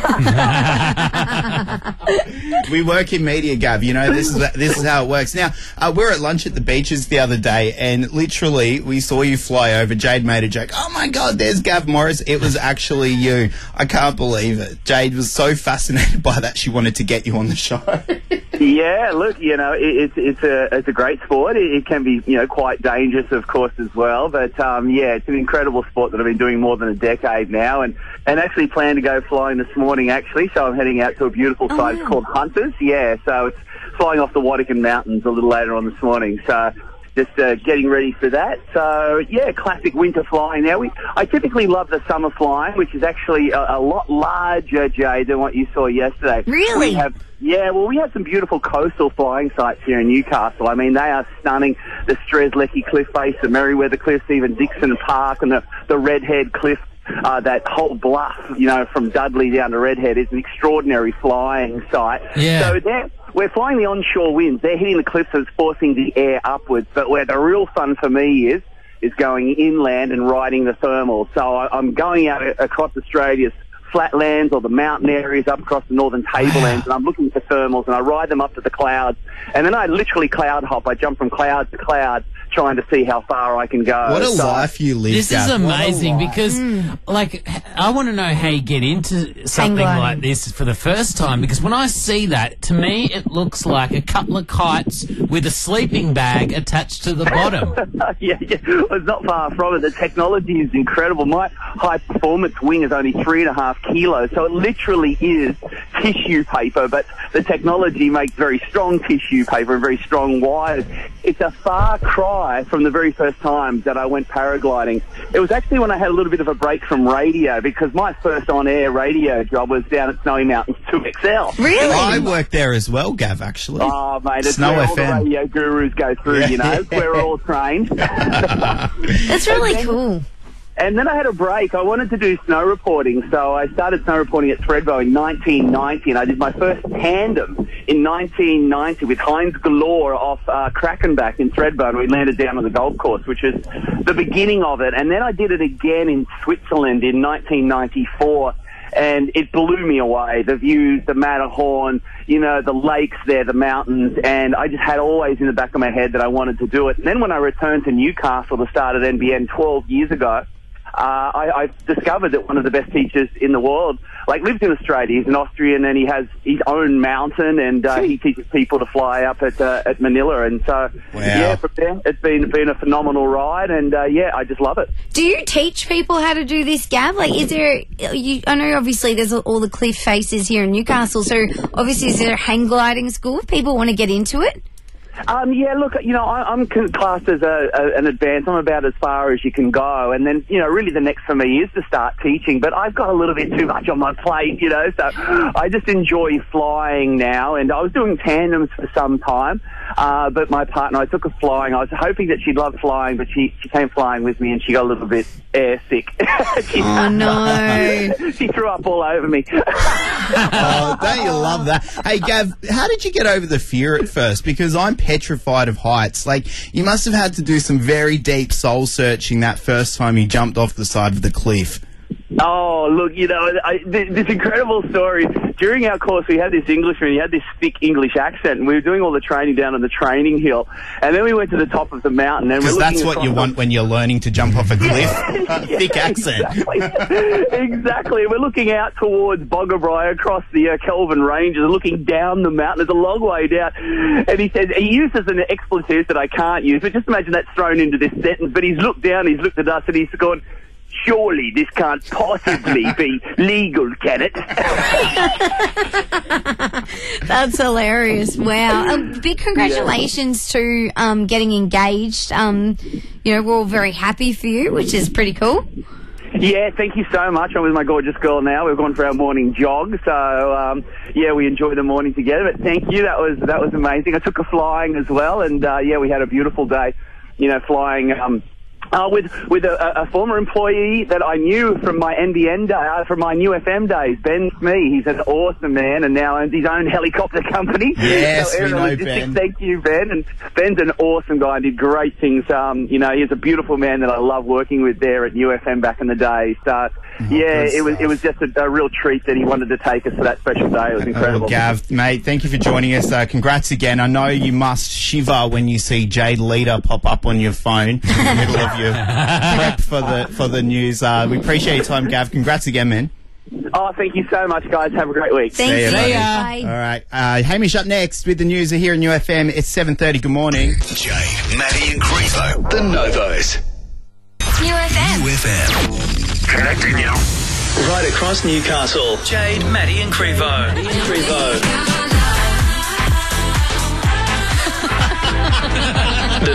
We work in media, Gav. You know, this is this is how it works. Now, uh, we were at lunch at the beaches the other day, and literally we saw you fly over. Jade made a joke. Oh my God, there's Gav Morris. It was actually you. I can't believe it. Jade was so fascinated by that she wanted to get you on the show. Yeah, look, you know, it, it's it's a it's a great sport. It, it can be, you know, quite dangerous, of course, as well. But um, yeah, it's an incredible sport that I've been doing more than a decade now, and and actually plan to go flying this morning. Actually, so I'm heading out to a beautiful Oh, site wow. called Hunters. Yeah, so it's flying off the Wattican Mountains a little later on this morning. So just uh, getting ready for that. So, yeah, classic winter flying now. We, I typically love the summer flying, which is actually a, a lot larger, Jay, than what you saw yesterday. Really? We have, yeah, well, we have some beautiful coastal flying sites here in Newcastle. I mean, they are stunning. The Strzelecki Cliff Face, the Merriweather Cliffs, even Dixon Park and the, the Redhead Cliff. Uh, that whole bluff, you know, from Dudley down to Redhead is an extraordinary flying site. Yeah. So there, we're flying the onshore winds. They're hitting the cliffs, so it's forcing the air upwards. But where the real fun for me is, is going inland and riding the thermals. So I, I'm going out across Australia's flatlands or the mountain areas up across the northern tablelands, and I'm looking for thermals, and I ride them up to the clouds. And then I literally cloud hop. I jump from cloud to cloud, trying to see how far I can go. What a So- life you live, This Gav. is What a amazing life. because, like, I want to know how you get into something gliding. like this for the first time. Because when I see that, to me, it looks like a couple of kites with a sleeping bag attached to the bottom. yeah, yeah, well, it's not far from it. The technology is incredible. My high performance wing is only three and a half kilos, so it literally is tissue paper, but the technology makes very strong tissue paper and very strong wires. It's a far cry from the very first time that I went paragliding. It was actually when I had a little bit of a break from radio, because my first on-air radio job was down at Snowy Mountains two X L. Really? I worked there as well, Gav, actually. Oh, mate, it's Snow where all F M. the radio gurus go through, you know. It's where we're all trained. That's really cool. And then I had a break. I wanted to do snow reporting, so I started snow reporting at Thredbo in nineteen ninety, and I did my first tandem in nineteen ninety with Heinz Galore off uh, Krakenbach in Thredbo, and we landed down on the golf course, which is the beginning of it. And then I did it again in Switzerland in nineteen ninety-four, and it blew me away. The views, the Matterhorn, you know, the lakes there, the mountains, and I just had always in the back of my head that I wanted to do it. And then when I returned to Newcastle to start at N B N twelve years ago, Uh, I, I discovered that one of the best teachers in the world, like, lives in Australia. He's an Austrian, and he has his own mountain, and uh, he teaches people to fly up at uh, at Manila. And so, yeah, from there, it's been been a phenomenal ride, and uh, yeah, I just love it. Do you teach people how to do this, Gav? Like, is there? You, I know obviously there's all the cliff faces here in Newcastle, so obviously is there a hang gliding school if people want to get into it? Um, yeah, look, you know, I, I'm con- classed as a, a, an advanced. I'm about as far as you can go. And then, you know, really the next for me is to start teaching. But I've got a little bit too much on my plate, you know, so I just enjoy flying now. And I was doing tandems for some time. Uh, but my partner, I took her flying. I was hoping that she'd love flying, but she, she came flying with me and she got a little bit air sick. she, Oh, no. she threw up all over me. Oh, don't you love that? Hey, Gav, how did you get over the fear at first? Because I'm petrified of heights. Like, you must have had to do some very deep soul searching that first time you jumped off the side of the cliff. Oh, look, you know, I, th- this incredible story. During our course, we had this Englishman, he had this thick English accent, and we were doing all the training down on the training hill. And then we went to the top of the mountain. and Because we're that's looking what you across want when you're learning to jump off a cliff. Thick accent. Exactly. exactly. We're looking out towards Boggabri across the uh, Kelvin Ranges, looking down the mountain. There's a long way down. And he says, he uses an expletive that I can't use, but just imagine that's thrown into this sentence. But he's looked down, he's looked at us, and he's gone, surely this can't possibly be legal, can it? That's hilarious. Wow. Um, big congratulations to um, getting engaged. Um, you know, we're all very happy for you, which is pretty cool. Yeah, thank you so much. I'm with my gorgeous girl now. We've gone for our morning jog, so um, yeah, we enjoy the morning together. But thank you, that was that was amazing. I took her flying as well, and uh, yeah, we had a beautiful day. You know, flying. Um, Uh, with with a, a former employee that I knew from my N B N day, uh, from my New F M days, Ben Smee. He's an awesome man and now owns his own helicopter company. Yes, so, we know Logistics, Ben. Thank you, Ben. And Ben's an awesome guy and did great things. Um, you know, he's a beautiful man that I love working with there at New F M back in the day. So, yeah, it was it was just a, a real treat that he wanted to take us for that special day. It was incredible. Oh, Gav, mate, thank you for joining us. Uh, congrats again. I know you must shiver when you see Jade Leader pop up on your phone in the middle of your prep for the for the news. Uh, we appreciate your time, Gav. Congrats again, man. Oh, thank you so much, guys. Have a great week. See ya, buddy. All right. Uh, Hamish up next with the news here in U F M. It's seven thirty. Good morning. Jade, Maddie and Crevo, the Novos. U F M. U F M. Connecting you. Right across Newcastle. Jade, Maddie and Crevo. Maddie and Crevo. The Novos.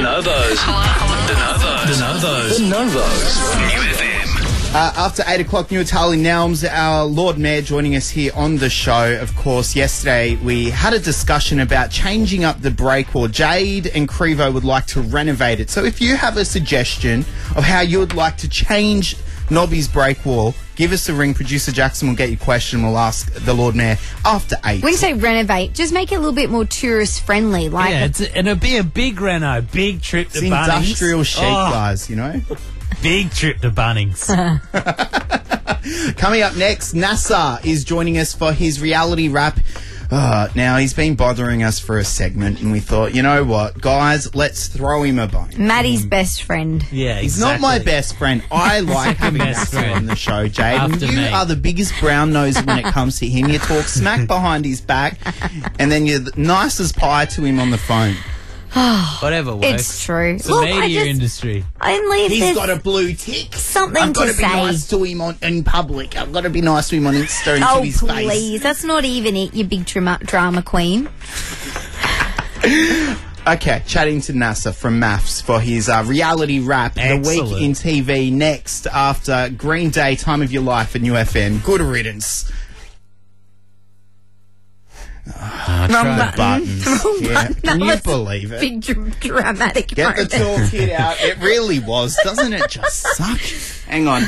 Novos. The Novos. The Novos. The Novos. New F M. Uh, after eight o'clock, Nuatali Nelms, our Lord Mayor, joining us here on the show. Of course, yesterday we had a discussion about changing up the break wall. Jade and Crevo would like to renovate it. So if you have a suggestion of how you would like to change Nobby's break wall, give us a ring. Producer Jackson will get your question. We'll ask the Lord Mayor after eight. When you say renovate, just make it a little bit more tourist friendly. Like, yeah, it's, it'll be a big reno, big trip to it's Bunnings. Industrial chic, Oh, guys, you know? Big trip to Bunnings. Coming up next, NASA is joining us for his reality rap. Uh, now, he's been bothering us for a segment, and we thought, you know what, guys, let's throw him a bone. Maddie's best friend. Yeah, He's exactly. not my best friend. I like having Best NASA friend. on the show, Jade. And After you me. are the biggest brown nose when it comes to him. You talk smack behind his back, and then you're the nicest pie to him on the phone. Whatever works. It's true. It's the Look, I media just- industry. Only if He's there's got a blue tick. something I've got to to be say. nice to him on, in public. I've got to be nice to him on Insta and to Oh, his please. face. That's not even it, you big drama, drama queen. Okay, chatting to NASA from Maths for his uh, reality rap, The Week Excellent. in T V, next after Green Day, Time of Your Life at New F M. Good riddance. Oh, Wrong try. button. Buttons. Wrong Yeah. button. Can That you was believe it? Big dr- dramatic Get the moment. toolkit out. It really was. Doesn't it just suck? Hang on.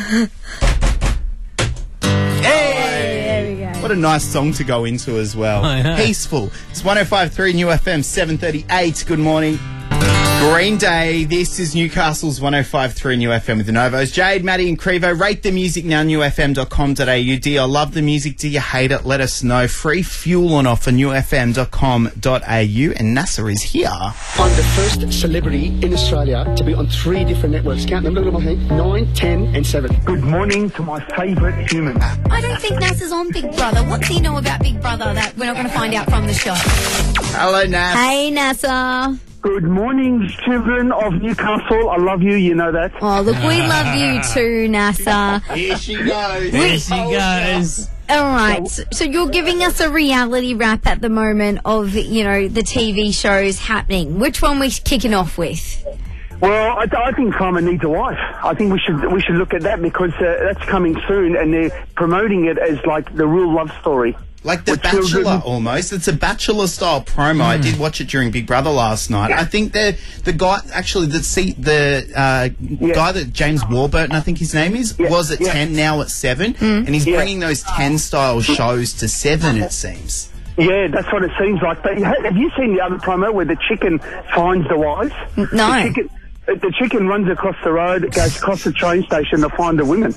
Hey! There we go. What a nice song to go into as well. I know. Peaceful. It's one oh five point three New F M, seven thirty-eight. Good morning. Green Day. This is Newcastle's one oh five point three New F M with the Novos. Jade, Maddie and Crevo. Rate the music now, new f m dot com dot a u. Do you love the music? Do you hate it? Let us know. Free fuel on offer, new f m dot com dot a u. And NASA is here. I'm the first celebrity in Australia to be on three different networks. Count them, look at my hand. Nine, ten, and seven. Good morning to my favourite human. I don't think NASA's on Big Brother. What do you know about Big Brother that we're not going to find out from the show? Hello, Nas. Hey, NASA. Good morning, children of Newcastle. I love you, you know that. Oh, look, we love you too, NASA. Here she goes. There she goes. All right. So, so you're giving us a reality wrap at the moment of, you know, the T V shows happening. Which one we kicking off with? Well, I, I think Simon needs a wife. I think we should we should look at that because uh, that's coming soon, and they're promoting it as like the real love story. Like The With Bachelor, children. almost. It's a Bachelor-style promo. I did watch it during Big Brother last night. I think the the guy, actually, the see, the uh, guy that James Warburton, I think his name is, was at yeah. ten, now at seven, and he's Yeah. bringing those ten-style shows to seven, it seems. Yeah, that's what it seems like. But ha- have you seen the other promo where the chicken finds the wives? No. The chicken, uh, the chicken runs across the road, goes across the train station to find the women.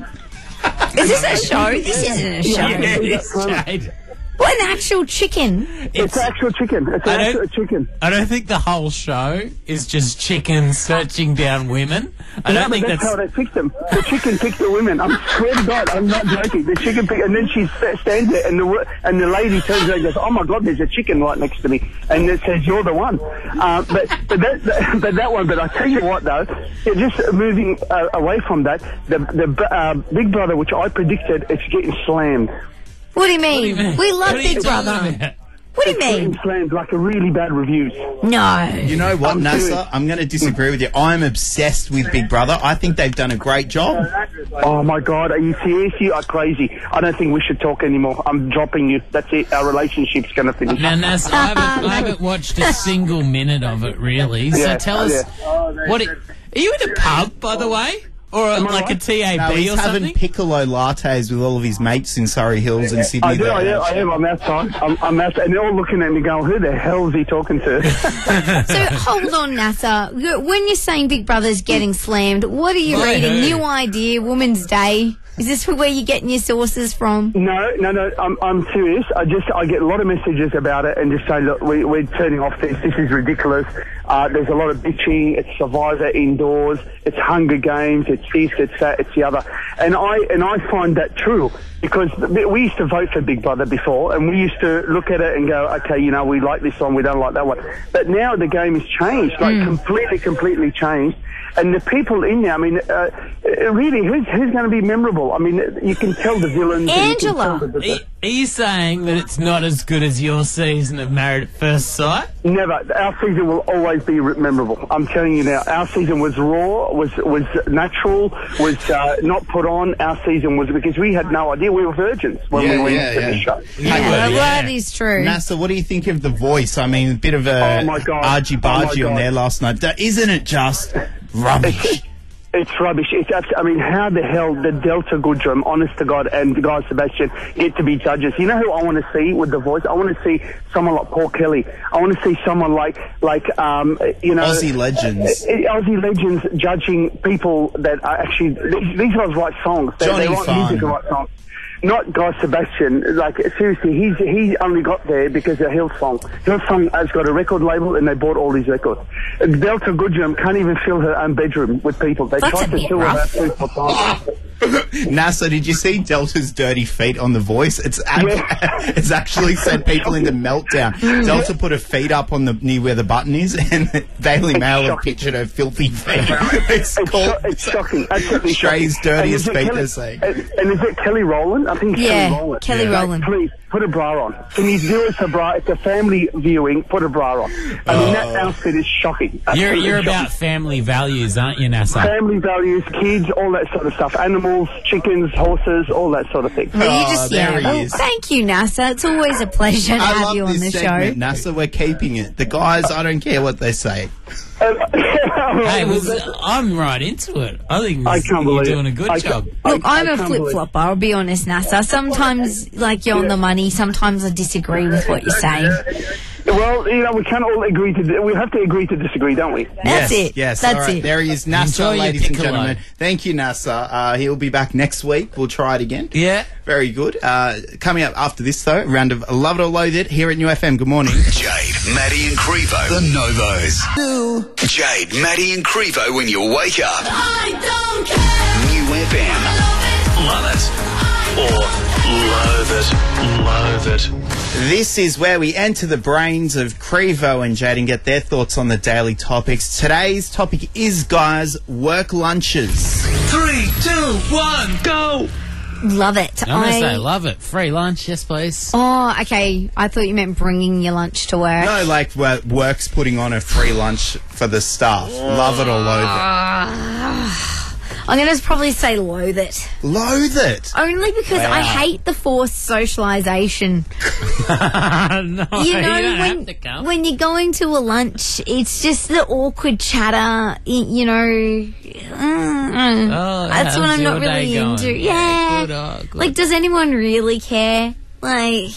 Is this a show? This isn't a show. Yeah, Jade. What, an actual chicken? It's actual chicken. It's I an actual don't- chicken. I don't think the whole show is just chickens searching down women. I no, don't but think that's, that's. how they picked them. The chicken picked the women. I swear to God, I'm not joking. The chicken picked, and then she st- stands there, and the wo- and the lady turns around and goes, "Oh my God, there's a chicken right next to me," and it says, "You're the one." Uh, but but that, that but that one. But I tell you what, though, yeah, just moving uh, away from that, the the uh, Big Brother, which I predicted, it's getting slammed. What do you mean? What do you mean? We love What are you Big talking Brother. about? What do you It's getting mean? slammed like a really bad reviews. No. You know what, I'm NASA? serious. I'm going to disagree with you. I'm obsessed with Big Brother. I think they've done a great job. Oh my God, are you serious? You are crazy. I don't think we should talk anymore. I'm dropping you. That's it. Our relationship's going to finish. Now, Nas, I haven't, I haven't watched a single minute of it, really. So Yeah, tell us, yeah. what? It, are you in a pub, by the way? Or a, Am I like a right? T A B No, he's or having something? piccolo lattes with all of his mates in Surrey Hills and Sydney. I do, there. I am, I am. I'm outside. I'm, I'm outside. And they're all looking at me going, who the hell is he talking to? So hold on, NASA. You- When you're saying Big Brother's getting slammed, what are you By reading? who? New Idea, Woman's Day. Is this where you're getting your sources from? No, no, no. I'm, I'm serious. I just, I get a lot of messages about it and just say, look, we, we're turning off this. This is ridiculous. Uh, there's a lot of bitching. It's Survivor indoors. It's Hunger Games. It's this, it's that, it's the other. And I, and I find that true because we used to vote for Big Brother before and we used to look at it and go, okay, you know, we like this one, we don't like that one. But now the game has changed, like Mm. completely, completely changed. And the people in there, I mean, uh, really, who's, who's going to be memorable? memorable. I mean, you can tell the villains. and you can Angela. tell the- the- Are you saying that it's not as good as your season of Married at First Sight? Never. Our season will always be re- memorable. I'm telling you now. Our season was raw, was was natural, was uh, not put on. Our season was because we had no idea. We were virgins when Yeah, we went yeah, into yeah. the show. Yeah, well, that is true. NASA, what do you think of The Voice? I mean, a bit of a Oh, my God. argy-bargy Oh, my on God. there last night. Da- Isn't it just rubbish? It's rubbish. It's abs- I mean, how the hell did Delta Goodrum, honest to God, and Guy Sebastian get to be judges? You know who I want to see with The Voice? I want to see someone like Paul Kelly. I want to see someone like, like um, you know... Aussie legends. uh, uh, Aussie legends judging people that are actually... These, these guys write songs. They, Johnny they write Farn. music and write songs. Not Guy Sebastian. Like, seriously, he's he only got there because of Hillsong. Hillsong has got a record label and they bought all these records. Delta Goodrum can't even fill her own bedroom with people. They That's tried a to bit fill her rough. two four times. NASA, did you see Delta's dirty feet on The Voice? It's ac- it's actually sent people into meltdown. Delta put her feet up on the near where the button is, and the Daily Mail have pictured her filthy feet. It's, It's, called sho- it's shocking. Absolutely Australia's shocking. dirtiest And is it feet, Kelly- they're saying. And, and is it Kelly Rowland? I think it's Yeah, Kelly Rowland. Kelly Like, Rowland. please, put a bra on. Can you do us a bra? It's a family viewing. Put a bra on. I mean, that outfit is shocking. Oh. You're, Absolutely you're shocking. about family values, aren't you, NASA? Family values, kids, all that sort of stuff. Animals, chickens, horses, all that sort of thing. Well, you Oh, just, there yeah. he Oh, is. thank you, NASA. It's always a pleasure to I have love you on this the segment, show. NASA. We're keeping it. The guys, I don't care what they say. Hey, was, I'm right into it. I think I this- can't you're believe doing it. a good I job. can't- Look, I- I'm I a can't flip believe- flopper. I'll be honest, NASA. Sometimes, like, you're on the money. Sometimes I disagree with what you're saying. Well, you know, we can't all agree to. We have to agree to disagree, don't we? That's yes, it. Yes, That's all right. it. There he is, NASA, Enjoy your ladies and piccolo. gentlemen. Thank you, NASA. Uh, he'll be back next week. We'll try it again. Yeah. Very good. Uh, coming up after this, though, a round of Love It or Loathe It here at New F M. Good morning. Jade, Maddie and Crevo. The Novos. Jade, Maddie and Crevo when you wake up. I don't care. New F M. Love it. Or loathe it. Loathe it. This is where we enter the brains of Crevo and Jade and get their thoughts on the daily topics. Today's topic is, guys, work lunches. Three, two, one, go. Love it. I'm going to I- say love it. Free lunch, yes, please. Oh, okay. I thought you meant bringing your lunch to work. No, like wo- work's putting on a free lunch for the staff. Love it or loathe Ah. I'm going to probably say loathe it. it. Loathe it. Only because Wow. I hate the forced socialisation. no, You you know, don't when, have to come. when you're going to a lunch, it's just the awkward chatter, y- you know. mm, mm. Oh, That's what how's I'm not your day really going? into. Yeah, Yeah. good, oh, good. Like, does anyone really care? Like,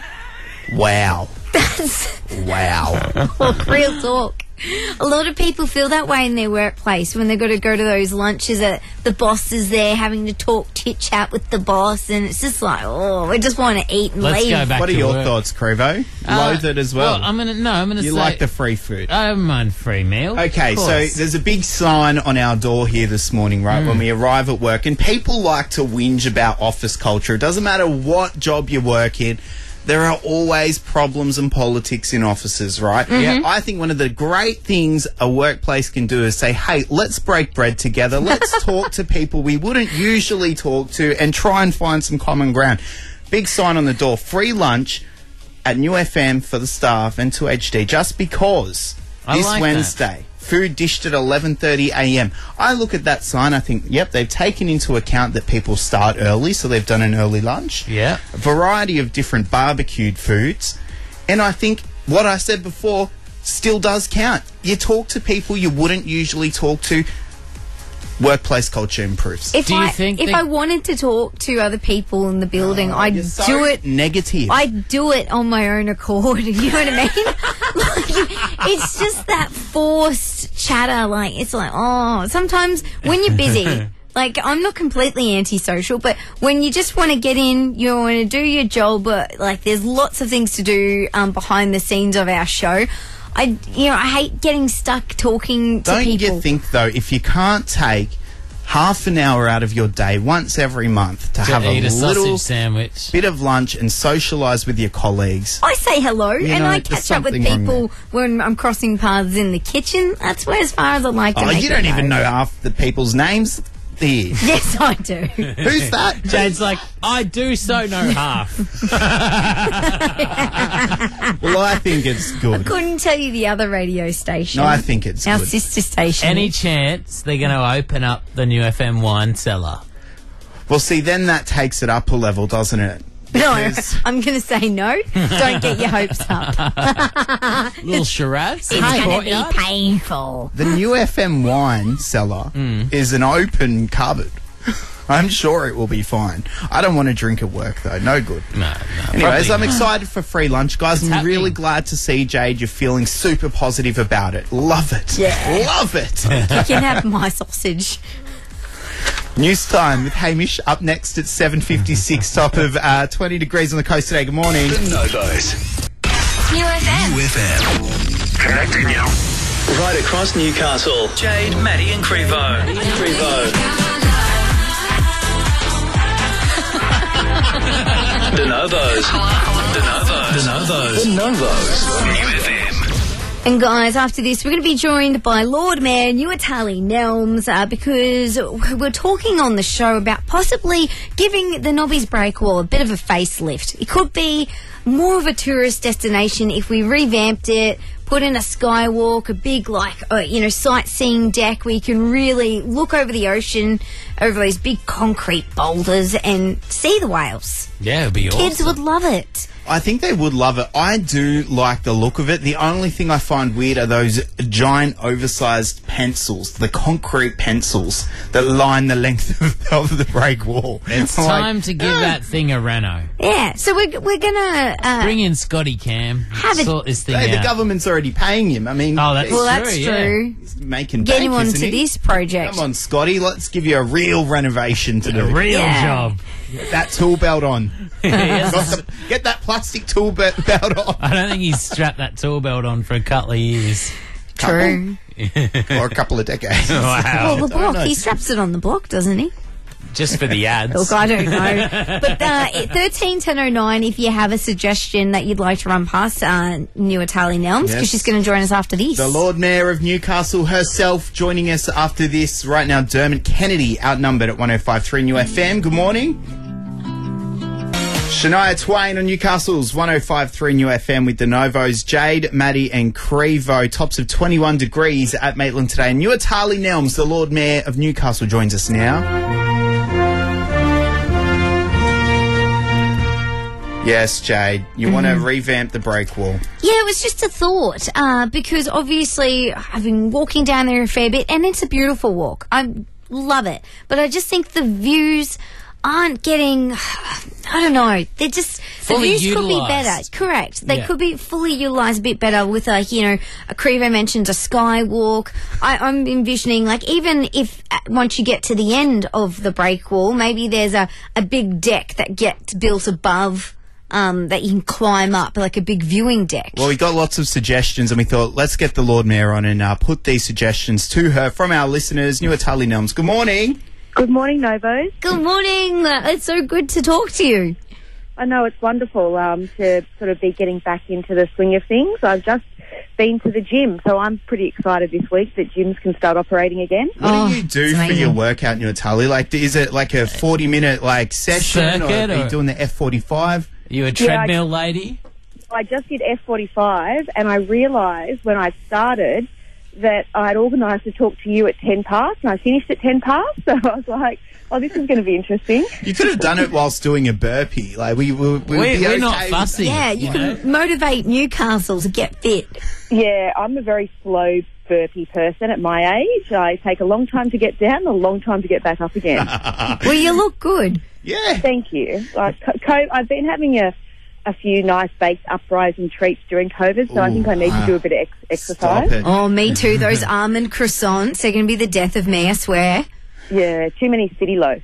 Wow. that's Wow. look, real talk. A lot of people feel that way in their workplace when they've got to go to those lunches that the boss is there having to talk chit chat with the boss, and it's just like, oh, we just want to eat and Let's leave. go back What are to your work. thoughts, Crevo? Uh, Loathe it as well. I'm gonna no. I'm gonna you say like the free food. I don't mind free meal. Okay, Of so course. there's a big sign on our door here this morning, right, Mm. when we arrive at work, and people like to whinge about office culture. It doesn't matter what job you work in. There are always problems and politics in offices, right? Mhm. Yeah. I think one of the great things a workplace can do is say, hey, let's break bread together. Let's talk to people we wouldn't usually talk to and try and find some common ground. Big sign on the door, free lunch at New F M for the staff and two H D, just because I this like Wednesday, food dished at eleven thirty a m. I look at that sign, I think, yep, they've taken into account that people start early, so they've done an early lunch. Yeah. A variety of different barbecued foods. And I think what I said before still does count. You talk to people you wouldn't usually talk to, workplace culture improves. If I if I wanted to talk to other people in the building, I'd you're so do it. negative. I'd do it on my own accord. You know what I mean? Like, it's just that forced chatter. Like, it's like, oh, sometimes when you're busy. Like, I'm not completely antisocial, but when you just want to get in, you want to do your job, but, like, there's lots of things to do um, behind the scenes of our show. I, you know, I hate getting stuck talking to Don't people. you think, though, if you can't take half an hour out of your day once every month to, To have eat a a sausage little sandwich. bit of lunch and socialise with your colleagues? I say hello You and know, I there's catch up with something wrong people when I'm crossing paths in the kitchen. That's where, as far as I like to Oh, make you it don't even go. know half the people's names. here. Yes, I do. Who's that? Jade's like, I do so know half. Well, I think it's good. Couldn't tell you the other radio station. No, I think it's Our good. sister station. Any chance they're going to open up the new F M wine cellar? Well, see, then that takes it up a level, doesn't it? No, Because- I'm going to say no. Don't get your hopes up. Little Shiraz? It's going to be painful. The new F M wine cellar Mm. is an open cupboard. I'm sure it will be fine. I don't want to drink at work, though. No good. No, no. Anyways, probably I'm not. excited for free lunch, guys. It's I'm really happening. glad to see, Jade, you're feeling super positive about it. Love it. Yeah. Love it. You can have my sausage. News time with Hamish up next at seven fifty-six, top of uh, twenty degrees on the coast today. Good morning. The Novos. New F M. U F M. Connecting you. Right across Newcastle. Jade, Maddie and Crevo. Crevo. The Novos. The Novos. The Novos. The Novos. New F M. And guys, after this, we're going to be joined by Lord Mayor Nuatali Nelms uh, because we're talking on the show about possibly giving the Nobbies Breakwall a bit of a facelift. It could be more of a tourist destination if we revamped it, put in a skywalk, a big, like, uh, you know, sightseeing deck where you can really look over the ocean, over those big concrete boulders and see the whales. Yeah, it'd be awesome. Kids would love it. I think they would love it. I do like the look of it. The only thing I find weird are those giant, oversized pencils, the concrete pencils that line the length of, of the break wall. It's I'm like, time to give "Ah." that thing a reno. Yeah, so we're, we're going to... Uh, Bring in Scotty Cam. Have it- Sort this thing Hey, the out. government's already paying him. I mean, Oh, that's well, true, that's yeah. true. he's making Get bank, him onto isn't he? this project. Come on, Scotty. Let's give you a real renovation to A do. real Yeah. job. Get that tool belt on. Yes. Got the- get that plastic tool be- belt on. I don't think he's strapped that tool belt on for a couple of years. True. Or a couple of decades. Wow. Well, the I don't block, know. he straps it on the block, doesn't he? Just for the ads. Look, I don't know. But uh, thirteen ten oh nine, if you have a suggestion that you'd like to run past uh, Nuatali Nelms, because Yes. she's going to join us after this. The Lord Mayor of Newcastle herself joining us after this right now. Dermot Kennedy outnumbered at one oh five point three New F M. Good morning. Shania Twain on Newcastle's one oh five point three New F M with the Novos. Jade, Maddie and Crevo. Tops of twenty-one degrees at Maitland today. And Nuatali Nelms, the Lord Mayor of Newcastle, joins us now. Yes, Jade, you want to revamp the break wall. Yeah, it was just a thought, uh, because obviously I've been walking down there a fair bit, and it's a beautiful walk. I love it. But I just think the views aren't getting, I don't know, they're just, the Fully views could be better. utilised. Correct. They Yeah. could be fully utilised a bit better with, like, you know, a Crevo mentioned a skywalk. I, I'm envisioning, like, even if uh, once you get to the end of the break wall, maybe there's a, a big deck that gets built above Um, that you can climb up, like a big viewing deck. Well, we got lots of suggestions, and we thought, let's get the Lord Mayor on and uh, put these suggestions to her from our listeners. Nuatali Nelms, good morning. Good morning, Novos. Good morning. Uh, It's so good to talk to you. I know it's wonderful um, to sort of be getting back into the swing of things. I've just been to the gym, so I'm pretty excited this week that gyms can start operating again. What Oh, do you do for your workout, Nuatali? Like, is it like a forty-minute like session, or Circuit, are you or- doing the F forty-five? You a Yeah, I- treadmill lady? I just did F forty-five, and I realised when I started that I'd organised to talk to you at ten past, and I finished at ten past, so I was like, oh, this is going to be interesting. You could have done it whilst doing a burpee. Like, we, we, we would We- be we're okay not with fussy. Yeah, you can motivate Newcastle to get fit. Yeah, I'm a very slow burpee person at my age. I take a long time to get down and a long time to get back up again. Well, you look good. Yeah. Thank you. Like, co- co- I've been having a, a few nice baked uprising treats during COVID, so I think I need to do a bit of ex- exercise. Stop it. Oh, me too. Those almond croissants, they're going to be the death of me, I swear. Yeah, too many city loaves.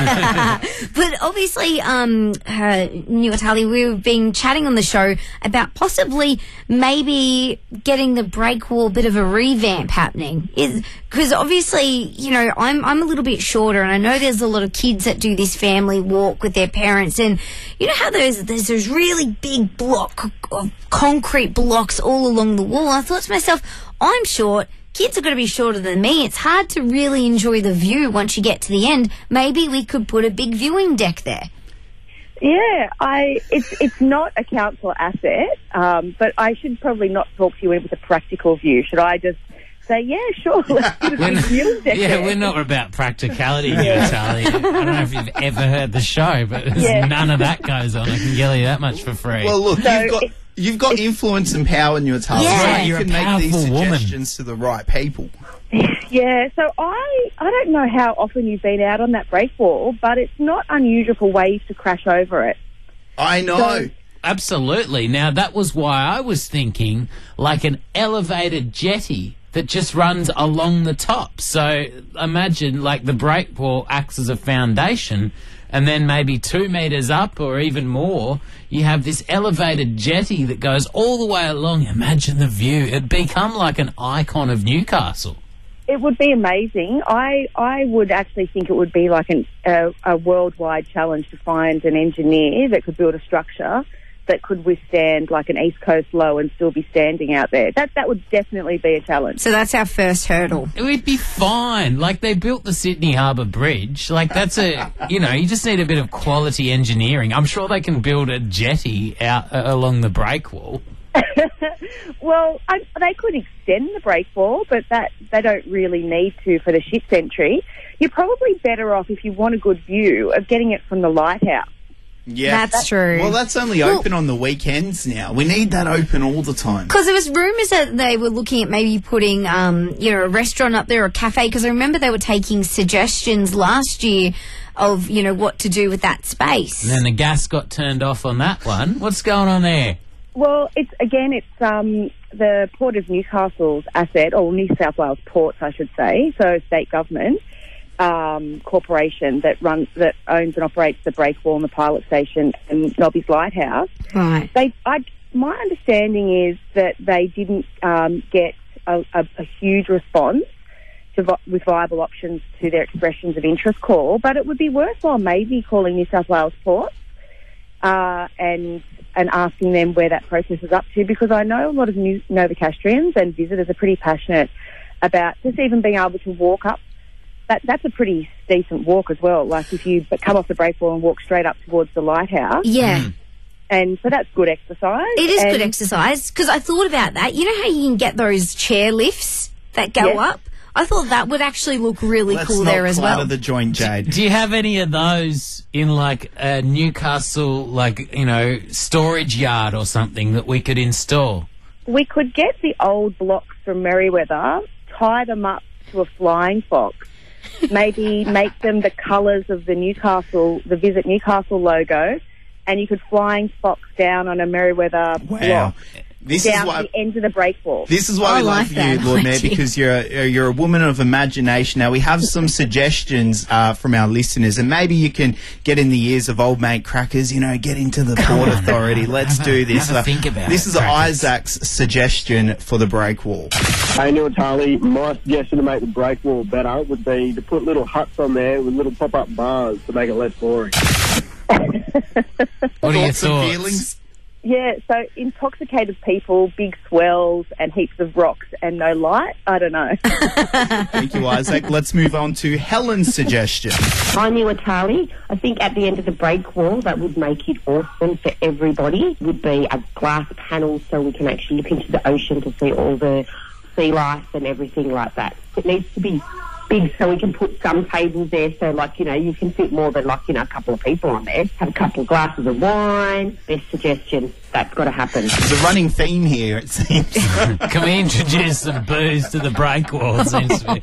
But obviously, um, uh, Nuatali, we've been chatting on the show about possibly maybe getting the break wall bit of a revamp happening. Because obviously, you know, I'm I'm a little bit shorter, and I know there's a lot of kids that do this family walk with their parents, and you know how there's there's those really big block of concrete blocks all along the wall. I thought to myself, I'm short. kids are going to be shorter than me. It's hard to really enjoy the view once you get to the end. Maybe we could put a big viewing deck there. Yeah, I it's it's not a council asset, um, but I should probably not talk to you with a practical view. Should I just say, yeah, sure, let's do a big viewing deck Yeah, there? we're not about practicality here, Charlie. I don't know if you've ever heard the show, but there's Yeah. none of that goes on. I can yell you that much for free. Well, look, you've got you've got influence and power in your task. Yeah. so Right, you you're a can make these powerful woman. suggestions to the right people. Yeah, so I I don't know how often you've been out on that break wall, but it's not unusual for waves to crash over it. I know. So- Absolutely. Now, that was why I was thinking like an elevated jetty that just runs along the top. So imagine like the break wall acts as a foundation, and then maybe two metres up or even more, you have this elevated jetty that goes all the way along. Imagine the view. It'd become like an icon of Newcastle. It would be amazing. I, I would actually think it would be like an, a, a worldwide challenge to find an engineer that could build a structure that could withstand like an East Coast low and still be standing out there. That that would definitely be a challenge. So that's our first hurdle. It would be fine. Like, they built the Sydney Harbour Bridge. Like, that's a, you know, you just need a bit of quality engineering. I'm sure they can build a jetty out uh, along the break wall. Well, I, they could extend the break wall, but that they don't really need to for the ships entry. You're probably better off, if you want a good view, of getting it from the lighthouse. Yeah, That's true. Well, that's only Well- open on the weekends now. We need that open all the time. Because there was rumours that they were looking at maybe putting, um, you know, a restaurant up there or a cafe. Because I remember they were taking suggestions last year of, you know, what to do with that space. And then the gas got turned off on that one. What's going on there? Well, it's again, it's um, the Port of Newcastle's asset, or New South Wales Ports, I should say, so state government um, corporation that runs, that owns and operates the break wall and the pilot station and Nobby's Lighthouse. Right. They, I, my understanding is that they didn't um, get a, a, a huge response to vi- with viable options to their expressions of interest call, but it would be worthwhile maybe calling New South Wales Ports uh, and and asking them where that process is up to, because I know a lot of New- Novocastrians and visitors are pretty passionate about just even being able to walk up. That, that's a pretty decent walk as well. Like if you come off the break wall and walk straight up towards the lighthouse. Yeah. And so that's good exercise. It is and good exercise, because I thought about that. You know how you can get those chair lifts that go Yes. up? I thought that would actually look really Let's cool not there as well. clutter the joint, Jade. Do you have any of those in, like, a Newcastle, like, you know, storage yard or something that we could install? We could get the old blocks from Merriweather, tie them up to a flying fox, maybe make them the colours of the Newcastle, the Visit Newcastle logo, and you could flying fox down on a Merriweather Wow. block This is down why. to the end of the break wall. This is why I we like love you, that Lord Mayor, idea. because you're a, you're a woman of imagination. Now, we have some suggestions uh, from our listeners, and maybe you can get in the ears of old mate Crackers, you know, get into the Port Authority. Let's Have a- do this. have a Uh, think about this it, is Crackers. Isaac's suggestion for the break wall. Hey, Neil Tarley, my suggestion to make the break wall better would be to put little huts on there with little pop-up bars to make it less boring. What are your Thoughts and thoughts? feelings? Yeah, so intoxicated people, big swells, and heaps of rocks and no light. I don't know. Thank you, Isaac. Let's move on to Helen's suggestion. I knew a Charlie. I think at the end of the break wall, that would make it awesome for everybody, would be a glass panel so we can actually look into the ocean to see all the sea life and everything like that. It needs to be big so we can put some tables there so, like, you know, you can fit more than, like, you know, a couple of people on there. Have a couple of glasses of wine. Best suggestion. That's got to happen. There's a running theme here, it seems. Can we introduce some booze to the break wall? It seems to be.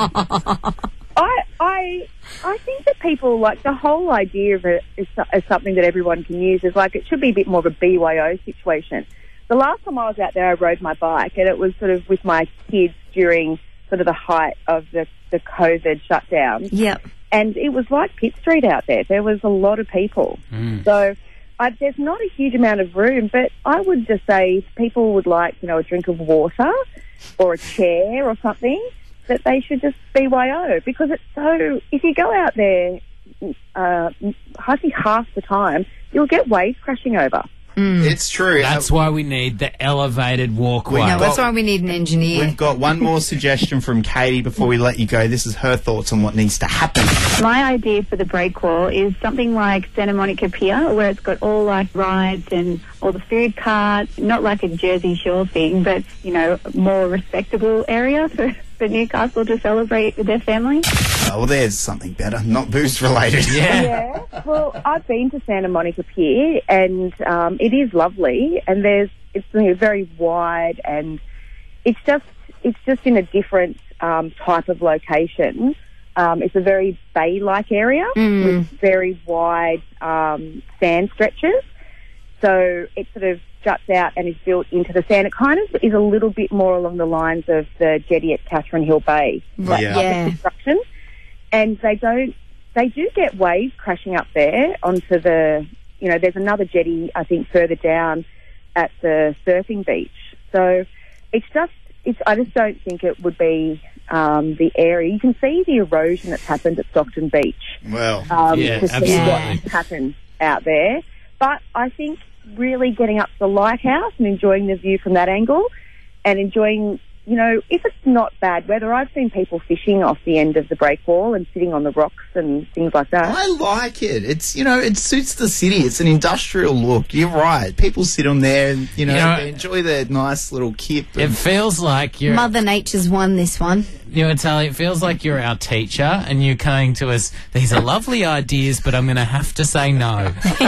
I, I, I think that people, like, the whole idea of it is, is something that everyone can use. Is like, it should be a bit more of a B Y O situation. The last time I was out there, I rode my bike, and it was sort of with my kids during sort of the height of the, the COVID shutdown. Yep. And it was like Pitt Street out there. There was a lot of people. Mm. So I, there's not a huge amount of room, but I would just say if people would like, you know, a drink of water or a chair or something, that they should just B Y O, because it's so, if you go out there, uh, I think half the time, you'll get waves crashing over. Mm. It's true. That's why we need the elevated walkway. No, that's why we need an engineer. We've got one more suggestion from Katie before we let you go. This is her thoughts on what needs to happen. My idea for the break wall is something like Santa Monica Pier, where it's got all like rides and all the food carts, not like a Jersey Shore thing, but, you know, more respectable area for, for Newcastle to celebrate with their family. Oh, well, there's something better, not booze related. Yeah. Well, I've been to Santa Monica Pier, and um, it is lovely, and there's it's you know, very wide, and it's just it's just in a different um, type of location. Um, it's a very bay-like area Mm. with very wide um, sand stretches, so it sort of juts out and is built into the sand. It kind of is a little bit more along the lines of the jetty at Catherine Hill Bay, that Yeah. type Yeah. of construction. And they don't, they do get waves crashing up there onto the, you know, there's another jetty, I think, further down at the surfing beach. So it's just, it's, I just don't think it would be um, the area. You can see the erosion that's happened at Stockton Beach. Well, um, yeah, to see absolutely. what's happened out there. But I think really getting up to the lighthouse and enjoying the view from that angle and enjoying, you know, if it's not bad weather, I've seen people fishing off the end of the break wall and sitting on the rocks and things like that. I like it. It's, you know, it suits the city. It's an industrial look. You're right. People sit on there and, you know, You know, they enjoy their nice little kip. It and- feels like you're... Mother Nature's won this one. You know, Tally, it feels like you're our teacher and you're coming to us, these are lovely ideas, but I'm going to have to say no.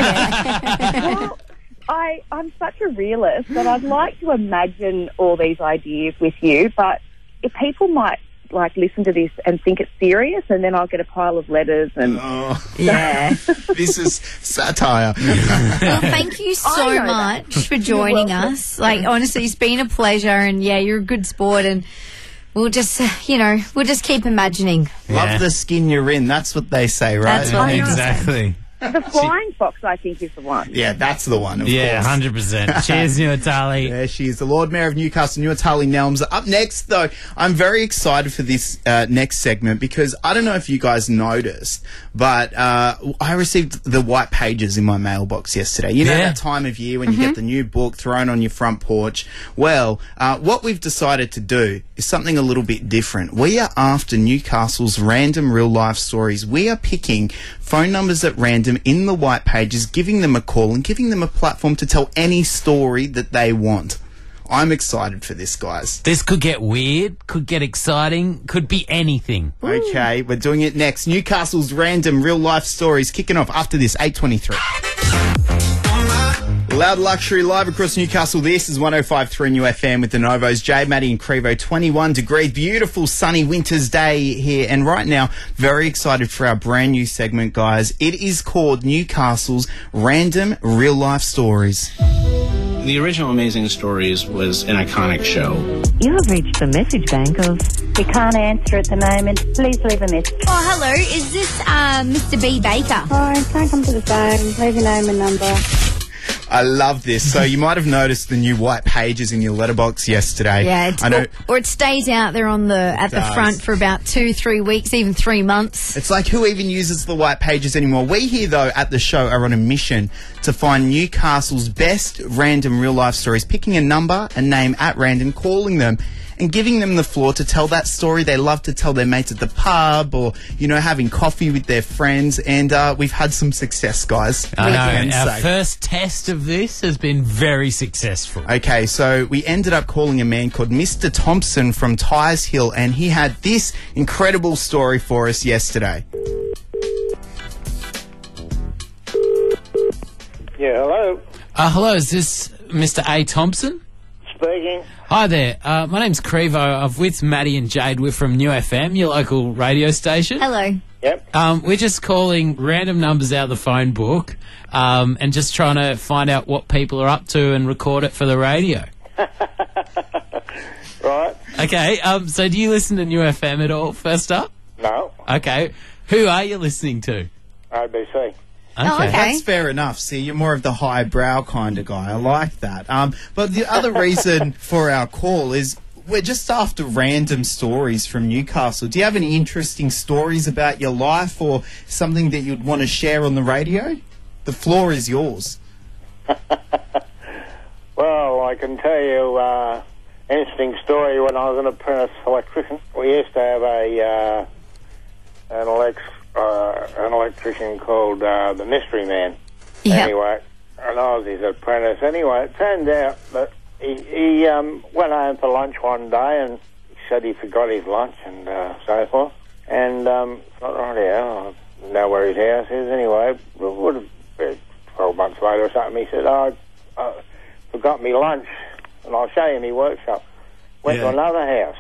Well, I, I'm such a realist that I'd like to imagine all these ideas with you, but if people might like listen to this and think it's serious, and then I'll get a pile of letters and Oh, Yeah. this is satire. Well, thank you I so know much that. for joining You're welcome. us. Like, honestly, it's been a pleasure, and yeah, you're a good sport, and we'll just, uh, you know, we'll just keep imagining. Love Yeah. the skin you're in. That's what they say, right? That's what they say. Exactly. the flying fox, I think, is the one. Yeah, that's the one, of Yeah, course. one hundred percent. Cheers, Nuatali. There she is, the Lord Mayor of Newcastle, Nuatali Nelms. Up next, though, I'm very excited for this uh, next segment because I don't know if you guys noticed, but uh, I received the white pages in my mailbox yesterday. You know Yeah. that time of year when you get the new book thrown on your front porch? Well, uh, what we've decided to do is something a little bit different. We are after Newcastle's random real-life stories. We are picking phone numbers at random in the white pages, giving them a call and giving them a platform to tell any story that they want. I'm excited for this, guys. This could get weird, could get exciting, could be anything. Okay, we're doing it next. Newcastle's random real-life stories kicking off after this, eight twenty-three. Loud Luxury live across Newcastle. This is one oh five point three New F M with the Novos. Jade, Maddie and Crevo. twenty-one degrees. Beautiful sunny winter's day here. And right now, very excited for our brand new segment, guys. It is called Newcastle's Random Real Life Stories. The original Amazing Stories was an iconic show. You have reached the message bank of... We can't answer at the moment. Please leave a message. Oh, hello. Is this uh, Mister B. Baker? Oh, don't come to the phone. Leave your name and number. I love this. So you might have noticed the new white pages in your letterbox yesterday. Yeah, it's, I know. or, or it stays out there on the at the does. front for about two, three weeks, even three months. It's like, who even uses the white pages anymore? We here, though, at the show are on a mission to find Newcastle's best random real-life stories, picking a number, a name at random, calling them, and giving them the floor to tell that story they love to tell their mates at the pub or, you know, having coffee with their friends. And uh, we've had some success, guys. I we know, can our say. first test of this has been very successful. Okay, so we ended up calling a man called Mister Thompson from Tyres Hill, and he had this incredible story for us yesterday. Yeah, hello. Uh, hello, is this Mister A. Thompson? Speaking. Hi there, uh, my name's Crevo. I'm with Maddie and Jade. We're from New F M, your local radio station. Hello. Yep. Um, we're just calling random numbers out of the phone book um, and just trying to find out what people are up to and record it for the radio. Right. Okay, um, so do you listen to New F M at all, first up? No. Okay, who are you listening to? A B C. Oh, okay. That's fair enough. See, you're more of the highbrow kind of guy. I like that. Um, but the other reason for our call is we're just after random stories from Newcastle. Do you have any interesting stories about your life or something that you'd want to share on the radio? The floor is yours. Well, I can tell you uh, an interesting story. When I was an apprentice electrician, we used to have a uh, an, elect- uh, an electrician called uh, the Mystery Man. Yep. Anyway, and I was his apprentice. Anyway, it turned out that he, he um, went home for lunch one day and he said he forgot his lunch and uh, so forth. And um, thought, right, yeah, I don't know where his house is. Anyway, it would have been twelve months later or something. He said, oh, I forgot me lunch, and I'll show you my workshop. Went Yeah. to another house,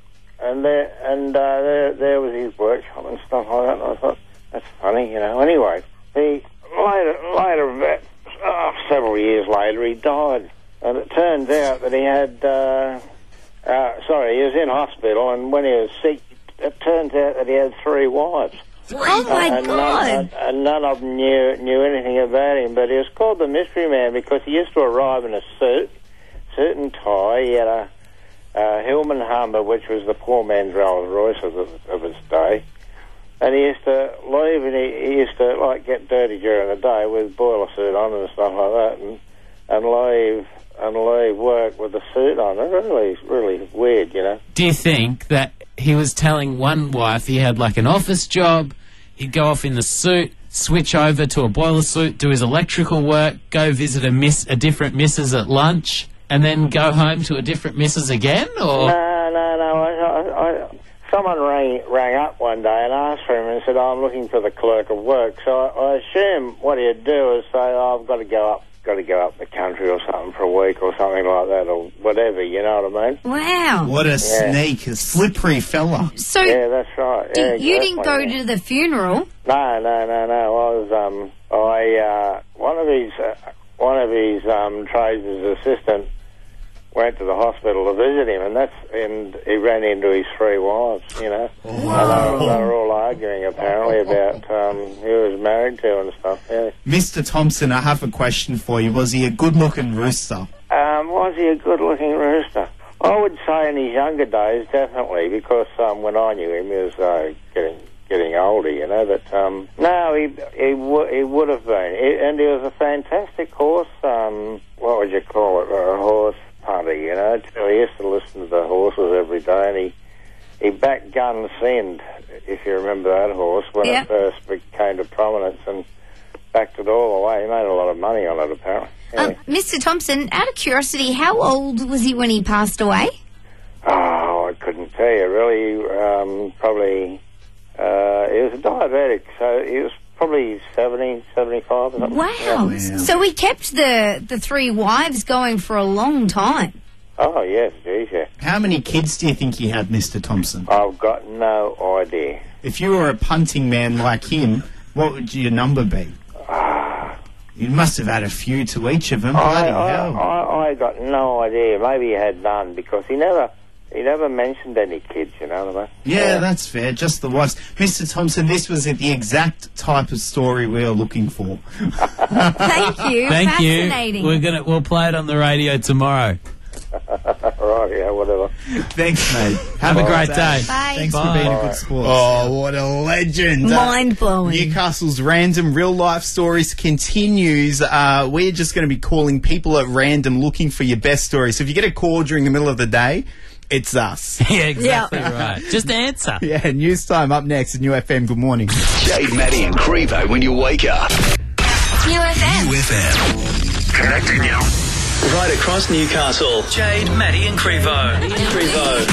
and there and uh, there there was his workshop and stuff like that. And I thought, that's funny, you know. Anyway, he later later about oh, several years later he died, and it turns out that he had uh, uh, sorry he was in hospital, and when he was sick, it turns out that he had three wives. Oh, my and God. None, and none of them knew knew anything about him. But he was called the Mystery Man because he used to arrive in a suit, suit and tie. He had a, a Hillman Humber, which was the poor man's Rolls Royce of, the, of its day. And he used to leave, and he, he used to like get dirty during the day with boiler suit on and stuff like that, and and leave and leave work with the suit on. It really, really weird, you know. Do you think that he was telling one wife he had like an office job, he'd go off in the suit, switch over to a boiler suit, do his electrical work, go visit a miss, a different missus at lunch, and then go home to a different missus again? Or No, no, no. I, I, I, someone rang rang up one day and asked for him and said, oh, I'm looking for the clerk of work. So I, I assume what he'd do is say, oh, I've got to go up, got to go up the country or something for a week or something like that, or whatever. You know what I mean? Wow. What a Yeah. sneak, a slippery fella. So Yeah, that's right. d- Yeah, you didn't go exactly, yeah. to the funeral? No, no, no, no. I was um, I uh, one of his uh, one of his um, trades as assistant went to the hospital to visit him, and that's and he ran into his three wives. You know, and they, were- they were all arguing apparently about um, who he was married to and stuff. Yeah. Mister Thompson, I have a question for you. Was he a good-looking rooster? Um, was he a good-looking rooster? I would say in his younger days, definitely, because um, when I knew him, he was uh, getting getting older, you know. But um, no, he he, w- he would have been, he, and he was a fantastic horse. Um, what would you call it? A horse punter, you know. He used to listen to the horses every day, and he he backed Gun Send, if you remember that horse, when Yeah. it first came to prominence, and backed it all the way. He made a lot of money on it, apparently. Yeah. Um, Mister Thompson, out of curiosity, how old was he when he passed away? Oh, I couldn't tell you, really. Um, probably, uh, he was a diabetic, so he was probably seventy, seventy-five or something. Wow. Yeah. So he kept the, the three wives going for a long time. Oh, yes, geez, yeah. How many kids do you think he had, Mister Thompson? I've got no idea. If you were a punting man like him, what would your number be? You must have had a few to each of them. I, Bloody I, hell. I, I got no idea. Maybe he had none, because he never he never mentioned any kids, you know what I mean? Yeah, that's fair. Just the wives. Mister Thompson, this was the exact type of story we are looking for. Thank you. thank you. Fascinating. We're gonna we'll play it on the radio tomorrow. Right, yeah, whatever. Thanks, mate. Have a great day. Bye. Thanks Bye. for being a good sport. Oh, what a legend. Mind blowing. Newcastle's random real life stories continues. Uh, we're just going to be calling people at random looking for your best stories. So if you get a call during the middle of the day, it's us. Yeah, exactly right. Just answer. Yeah, news time up next at New F M. Good morning. Jade, Maddie, and Crevo when you wake up. New F M. U F M. Connecting you. Right across Newcastle. Jade, Maddie, and Crevo. Crevo.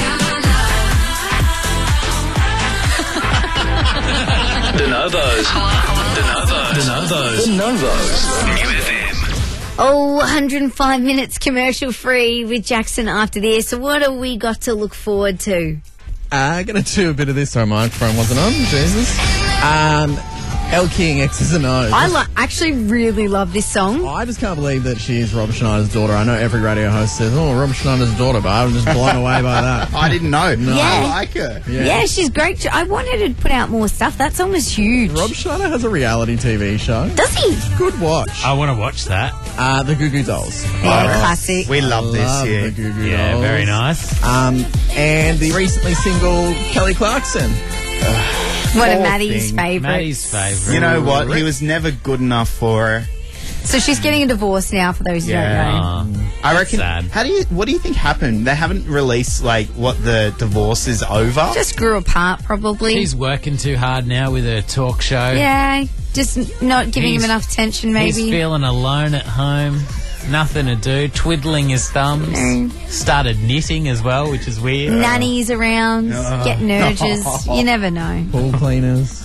De Novos. De Novos. De Novos. De Novos. New F M. Oh, one hundred five minutes commercial free with Jackson after this. So what have we got to look forward to? Uh, gonna do a bit of this. Sorry, my microphone wasn't on. Jesus. Um, El King, X's and O's. I lo- actually really love this song. I just can't believe that she is Rob Schneider's daughter. I know every radio host says, oh, Rob Schneider's daughter, but I'm just blown away by that. I didn't know. No. Yeah. I like her. Yeah. Yeah, she's great. I wanted her to put out more stuff. That song was huge. Rob Schneider has a reality T V show. Does he? Good watch. I want to watch that. Uh, the Goo Goo Dolls. Yeah, classic. We love this, Love yeah. the Goo Goo Yeah, Dolls. very nice. Um, and the recently single Kelly Clarkson. One of Poor Maddie's thing. favourites. Maddie's favourite. You know what? He was never good enough for her. So she's getting a divorce now, for those who don't know. I reckon. sad. How do you? What do you think happened? They haven't released like what the divorce is over. Just grew apart, probably. She's working too hard now with her talk show. yeah, just not giving He's- him enough attention, maybe. He's feeling alone at home. Nothing to do. Twiddling his thumbs. Mm. Started knitting as well, which is weird. Nannies around, Uh. getting urges. You never know. Pool cleaners.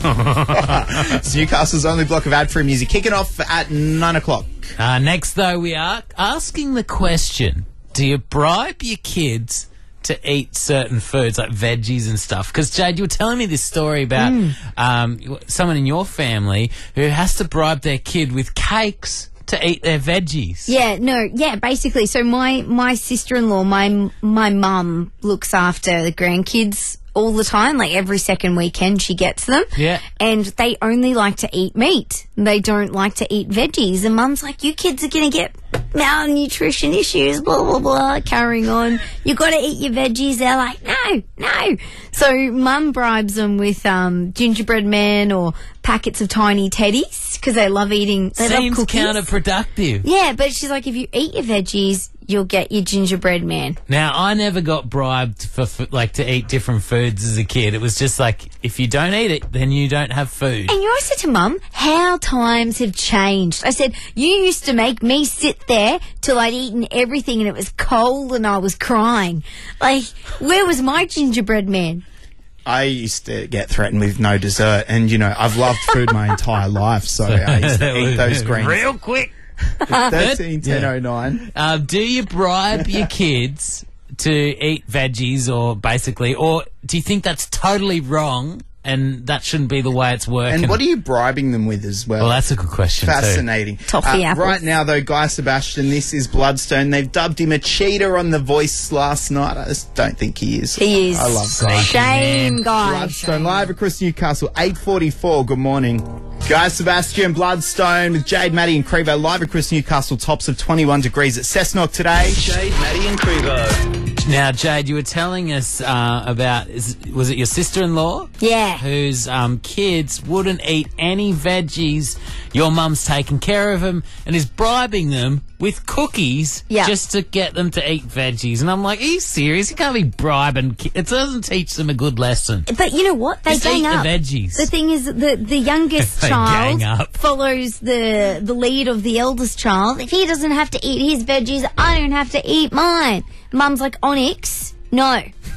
It's Newcastle's only block of ad-free music, kicking off at nine o'clock. Uh, next, though, we are asking the question, do you bribe your kids to eat certain foods, like veggies and stuff? Because, Jade, you were telling me this story about Mm. um, someone in your family who has to bribe their kid with cakes to eat their veggies. Yeah, no, yeah, basically. So my my sister-in-law, my my mum looks after the grandkids all the time. Like every second weekend, she gets them. Yeah. And they only like to eat meat. They don't like to eat veggies. And mum's like, you kids are going to get malnutrition issues, blah, blah, blah, carrying on. You got to eat your veggies. They're like, no, no. So mum bribes them with um, gingerbread men or packets of tiny teddies because they love eating, they Seems love cookies. counterproductive. Yeah, but she's like, if you eat your veggies, you'll get your gingerbread man. Now, I never got bribed for, f- like, to eat different foods as a kid. It was just like, if you don't eat it, then you don't have food. And you know, I said to Mum, how times have changed. I said, you used to make me sit there till I'd eaten everything and it was cold and I was crying. Like, where was my gingerbread man? I used to get threatened with no dessert, and you know I've loved food my entire life, so I used to eat those greens. Real quick. Thirteen ten oh nine. Um, do you bribe your kids to eat veggies, or basically, or do you think that's totally wrong and that shouldn't be the way it's working? And what are you bribing them with as well? Well, that's a good question. too. Fascinating. Toffee Uh, apples. right now, though, Guy Sebastian, this is Bloodstone. They've dubbed him a cheater on The Voice last night. I just don't think he is. He is. I love Guy. Shame, guy. Bloodstone live across Newcastle, eight forty-four. Good morning. Guy Sebastian, Bloodstone with Jade, Maddie and Crevo live across Newcastle, tops of twenty-one degrees at Cessnock today. Jade, Maddie and Crevo. Now, Jade, you were telling us uh, about, is, was it your sister-in-law? Yeah. Whose um, kids wouldn't eat any veggies. Your mum's taking care of them and is bribing them with cookies Yeah. just to get them to eat veggies. And I'm like, are you serious? You can't be bribing kids. It doesn't teach them a good lesson. But you know what? They Just gang eat the up. veggies. The thing is, that the the youngest They child gang up. follows the the lead of the eldest child. If he doesn't have to eat his veggies, I don't have to eat mine. Mum's like, Onyx, no.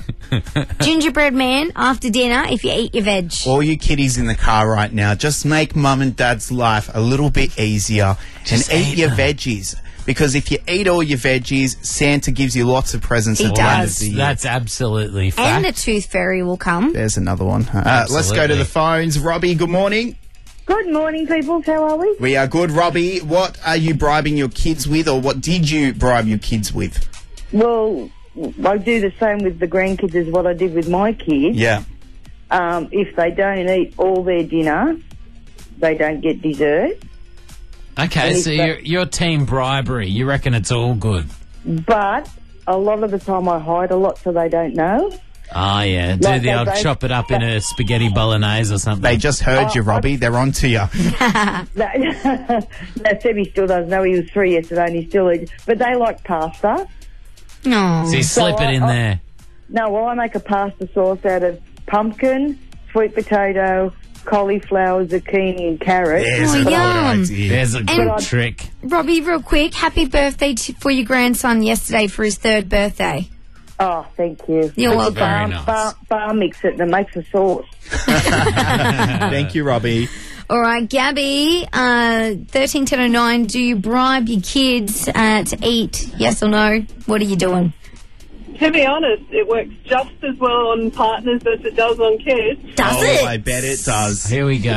Gingerbread man after dinner if you eat your veg. All you kiddies in the car right now, just make mum and dad's life a little bit easier Just and eat, eat your them. veggies. Because if you eat all your veggies, Santa gives you lots of presents He at the end of does. the year. That's absolutely fact. And a tooth fairy will come. There's another one. Uh, let's go to Absolutely. the phones. Robbie, good morning. Good morning, people. How are we? We are good. Robbie, what are you bribing your kids with, or what did you bribe your kids with? Well, I do the same with the grandkids as what I did with my kids. Yeah. Um, if they don't eat all their dinner, they don't get dessert. Okay, And so if that- you're, you're team bribery. You reckon it's all good? But a lot of the time I hide a lot so they don't know. Oh, yeah. Do Like the they old both- chop it up in a spaghetti bolognese or something. They just heard you, Robbie. They're on to you. That, that Sebby still doesn't know. He was three yesterday and he still eats. But they like pasta. No. So you slip So it in I- I- there. No, well, I make a pasta sauce out of pumpkin, sweet potato, cauliflower, zucchini and carrot. There's Oh, a good yum. idea. There's a good I- trick. Robbie, real quick, happy birthday to, for your grandson yesterday for his third birthday. Oh, thank you. You're Put welcome. the bar, Very nice. bar, bar mix it and it makes a sauce. Thank you, Robbie. All right, Gabby, uh, thirteen ten oh nine, do you bribe your kids uh, to eat? Yes or no? What are you doing? To be honest, it works just as well on partners as it does on kids. Does oh, it? I bet it does. Here we go.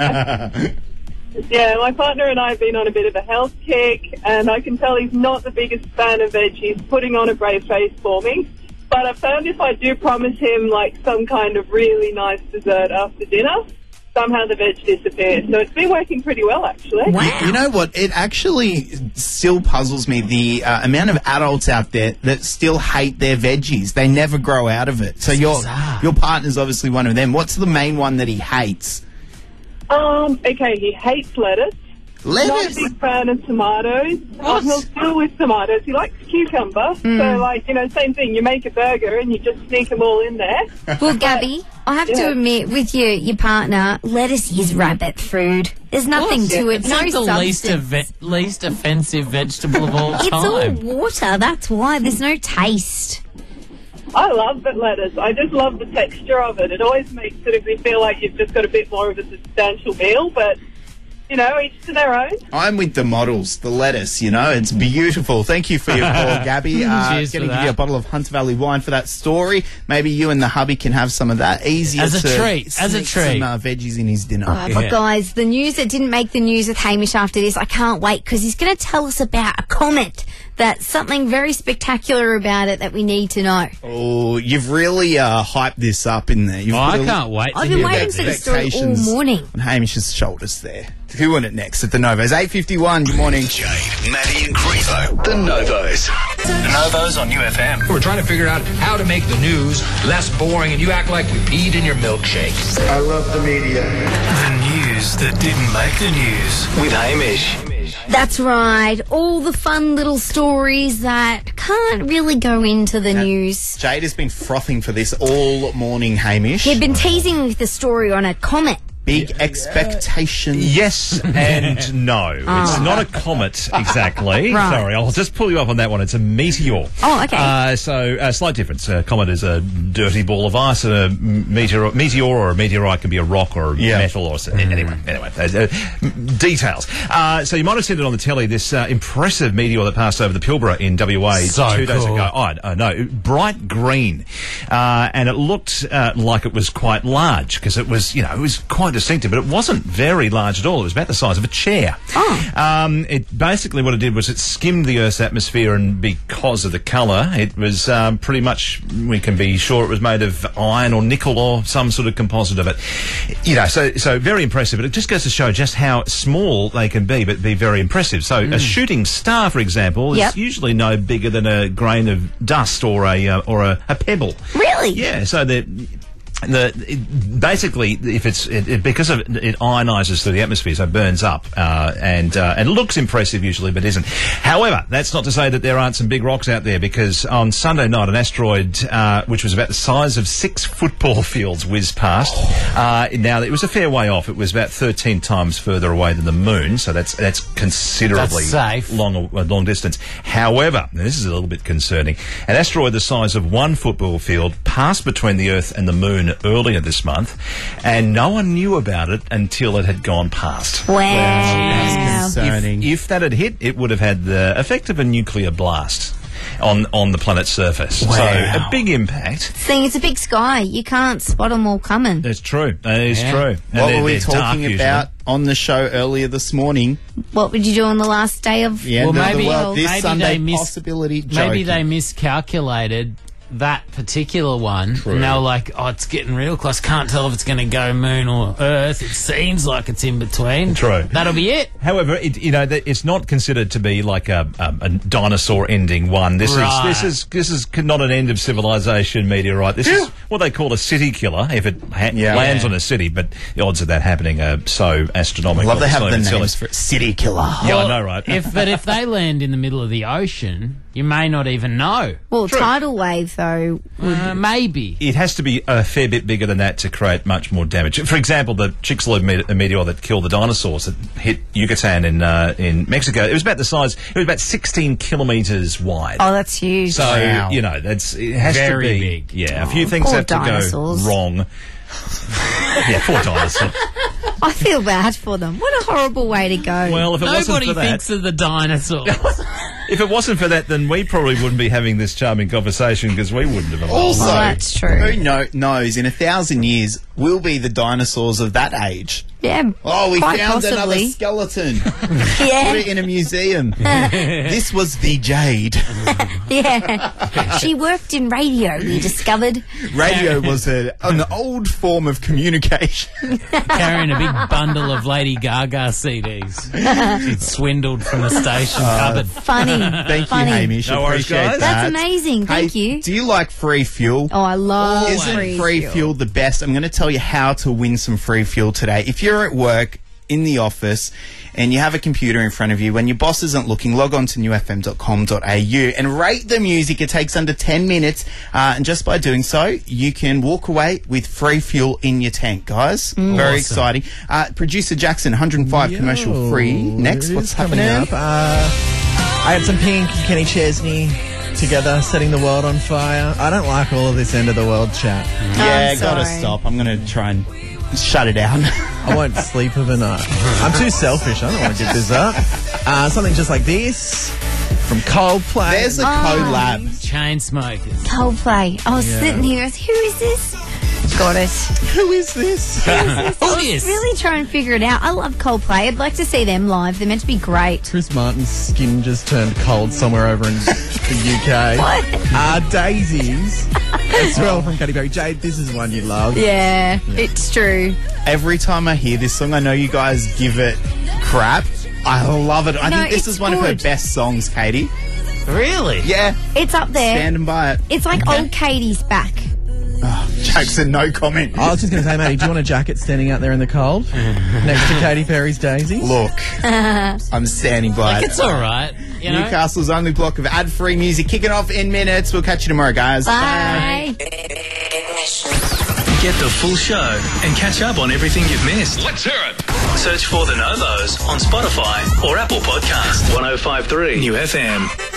Yeah, my partner and I have been on a bit of a health kick, and I can tell he's not the biggest fan of veg. He's putting on a brave face for me. But I found if I do promise him, like, some kind of really nice dessert after dinner, somehow the veg disappears. So it's been working pretty well, actually. Wow. You know what? It actually still puzzles me the uh, amount of adults out there that still hate their veggies. They never grow out of it. So your bizarre. your partner's obviously one of them. What's the main one that he hates? Um, okay, he hates lettuce. Not a Lettuce? big fan of tomatoes. Oh, he'll deal with tomatoes. He likes cucumber. So, like, you know, same thing. You make a burger and you just sneak them all in there. Well, Gabby, I have Yeah. to admit, with your your partner, lettuce is rabbit food. There's nothing to it. It's No like the least, substance. eve- least offensive vegetable of all It's all time. water. That's why there's no taste. I love the lettuce. I just love the texture of it. It always makes sort of me feel like you've just got a bit more of a substantial meal, but, you know, each to their own. I'm with the models, the lettuce, you know, it's beautiful. Thank you for your call, Gabby. Uh, Cheers going for to give you a that. bottle of Hunter Valley wine for that story. Maybe you and the hubby can have some of that. Easier As a to treat, as a sneak treat. some uh, veggies in his dinner. Uh, But guys, the news that didn't make the news with Hamish after this, I can't wait because he's going to tell us about a comment that's something very spectacular about it that we need to know. Oh, you've really uh, hyped this up in there. You've Oh, I put a- can't wait to I've been hear waiting about for this. this story all expectations morning. on Hamish's shoulders there. Who won it next at the Novos? eight fifty-one, good morning. Jade, Maddie and Crevo, the Novos. The Novos on U F M. We're trying to figure out how to make the news less boring, and you act like you peed in your milkshake. I love the media. The news that didn't make the news with Hamish. That's right. All the fun little stories that can't really go into the news. Jade has been frothing for this all morning, Hamish. He'd been teasing with the story on a comment. Big expectations. Yes and no. It's Oh. not a comet exactly. Right. Sorry, I'll just pull you up on that one. It's a meteor. Oh, okay. Uh, so, a slight difference. A comet is a dirty ball of ice, and a meteor, meteor or a meteorite can be a rock or Yeah. metal or s anyway. Anyway, uh, uh, details. Uh, so you might have seen it on the telly. This uh, impressive meteor that passed over the Pilbara in W A So two days cool. ago. Oh, I know, bright green, uh, and it looked uh, like it was quite large because it was, you know, it was quite distinctive, but it wasn't very large at all. It was about the size of a chair. Oh. Um, it basically what it did was it skimmed the Earth's atmosphere, and because of the colour, it was um, pretty much, we can be sure it was made of iron or nickel or some sort of composite of it. You know, so so very impressive. But it just goes to show just how small they can be, but be very impressive. So a shooting star, for example, is Yep. usually no bigger than a grain of dust or a uh, or a, a pebble. Really? Yeah. So that. The it, basically, if it's it, it, because of it ionizes through the atmosphere, so it burns up, uh, and uh, and looks impressive usually, but isn't. However, that's not to say that there aren't some big rocks out there, because on Sunday night, an asteroid uh, which was about the size of six football fields whizzed past. Uh, now it was a fair way off; it was about thirteen times further away than the Moon, so that's that's considerably That's safe. long a long distance. However, and this is a little bit concerning, an asteroid the size of one football field passed between the Earth and the Moon earlier this month, and no one knew about it until it had gone past. Wow. That's concerning. If, if that had hit, it would have had the effect of a nuclear blast on on the planet's surface. So a big impact. See, it's a big sky. You can't spot them all coming. That's true. That is Yeah. true. And What they're- were we they're dark talking usually. about on the show earlier this morning? What would you do on the last day of The end Well, of maybe- the world. This maybe Sunday they miss- possibility. Maybe joking. they miscalculated that particular one. And they were like, oh, it's getting real close. Can't tell if it's going to go Moon or Earth. It seems like it's in between. True. That'll be it. However, it, you know, th- it's not considered to be like a, um, a dinosaur ending one. This Right. is this is this is c- not an end of civilization meteorite. This is what they call a city killer if it ha- Yeah. lands Yeah. on a city. But the odds of that happening are so astronomical. Love they It's have not the even silly. names for it. City Killer. Yeah, I know, right? If But if they land in the middle of the ocean, you may not even know. Well, tidal wave, though. would- Uh, maybe. It has to be a fair bit bigger than that to create much more damage. For example, the Chicxulub met- meteor that killed the dinosaurs that hit Yucatan in uh, in Mexico, it was about the size, it was about sixteen kilometres wide. Oh, that's huge. So, Wow. you know, that's it has Very to be big. Yeah, a few Oh, things poor have to dinosaurs. go wrong. Yeah, poor dinosaurs. I feel bad for them. What a horrible way to go. Well, if it wasn't Nobody for that, thinks of the dinosaurs. if it wasn't for that, then we probably wouldn't be having this charming conversation because we wouldn't have evolved. Also, Oh, that's true. who know, knows, in a thousand years, we'll be the dinosaurs of that age. yeah. Oh, we quite found another possibly. skeleton. Yeah. Put it in a museum. This was the Jade. Yeah. She worked in radio, we discovered. Radio was a, an old form of communication. Carrying a big bundle of Lady Gaga C Ds. She'd swindled from the station cupboard. Funny. Thank Funny. you, Hamish. No worries, Appreciate guys. that. That's amazing. Thank Hey, you. Do you like free fuel? Oh, I love Isn't free, free fuel. the best? I'm going to tell you how to win some free fuel today. If you're at work in the office and you have a computer in front of you, when your boss isn't looking, log on to new f m dot com dot a u and rate the music. It takes under ten minutes, uh, and just by doing so, you can walk away with free fuel in your tank, guys. Mm. Very Awesome. exciting. Uh, Producer Jackson, one hundred five Yo, commercial free. Next, it what's is coming happening? up? Uh, I had some Pink, Kenny Chesney together, setting the world on fire. I don't like all of this end of the world chat. Yeah, gotta stop. I'm gonna try and shut it down. I won't sleep overnight. I'm too selfish. I don't want to give this up. Uh, something just like this from Coldplay. There's a collab. Chainsmokers. Coldplay. I was Yeah. sitting here. Who is this? Got it. Who is this? Who is this? I was really trying to figure it out. I love Coldplay. I'd like to see them live. They're meant to be great. Chris Martin's skin just turned cold somewhere over in the U K. What? Uh, Daisies. As well from Katy Perry. Jade, this is one you love. Yeah, it's true. Every time I hear this song, I know you guys give it crap. I love it. I No, think this it's is one of her good. best songs, Katie. Really? Yeah. It's up there. Standing by it. It's like old Katie's back. Jackson, no comment. I was just going to say, Matty, do you want a jacket standing out there in the cold next to Katy Perry's Daisies? Look, I'm standing by Like, it. it's all right. You know? Newcastle's only block of ad-free music kicking off in minutes. We'll catch you tomorrow, guys. Bye. Get the full show and catch up on everything you've missed. Let's hear it. Search for The Novos on Spotify or Apple Podcasts. one oh five point three New F M.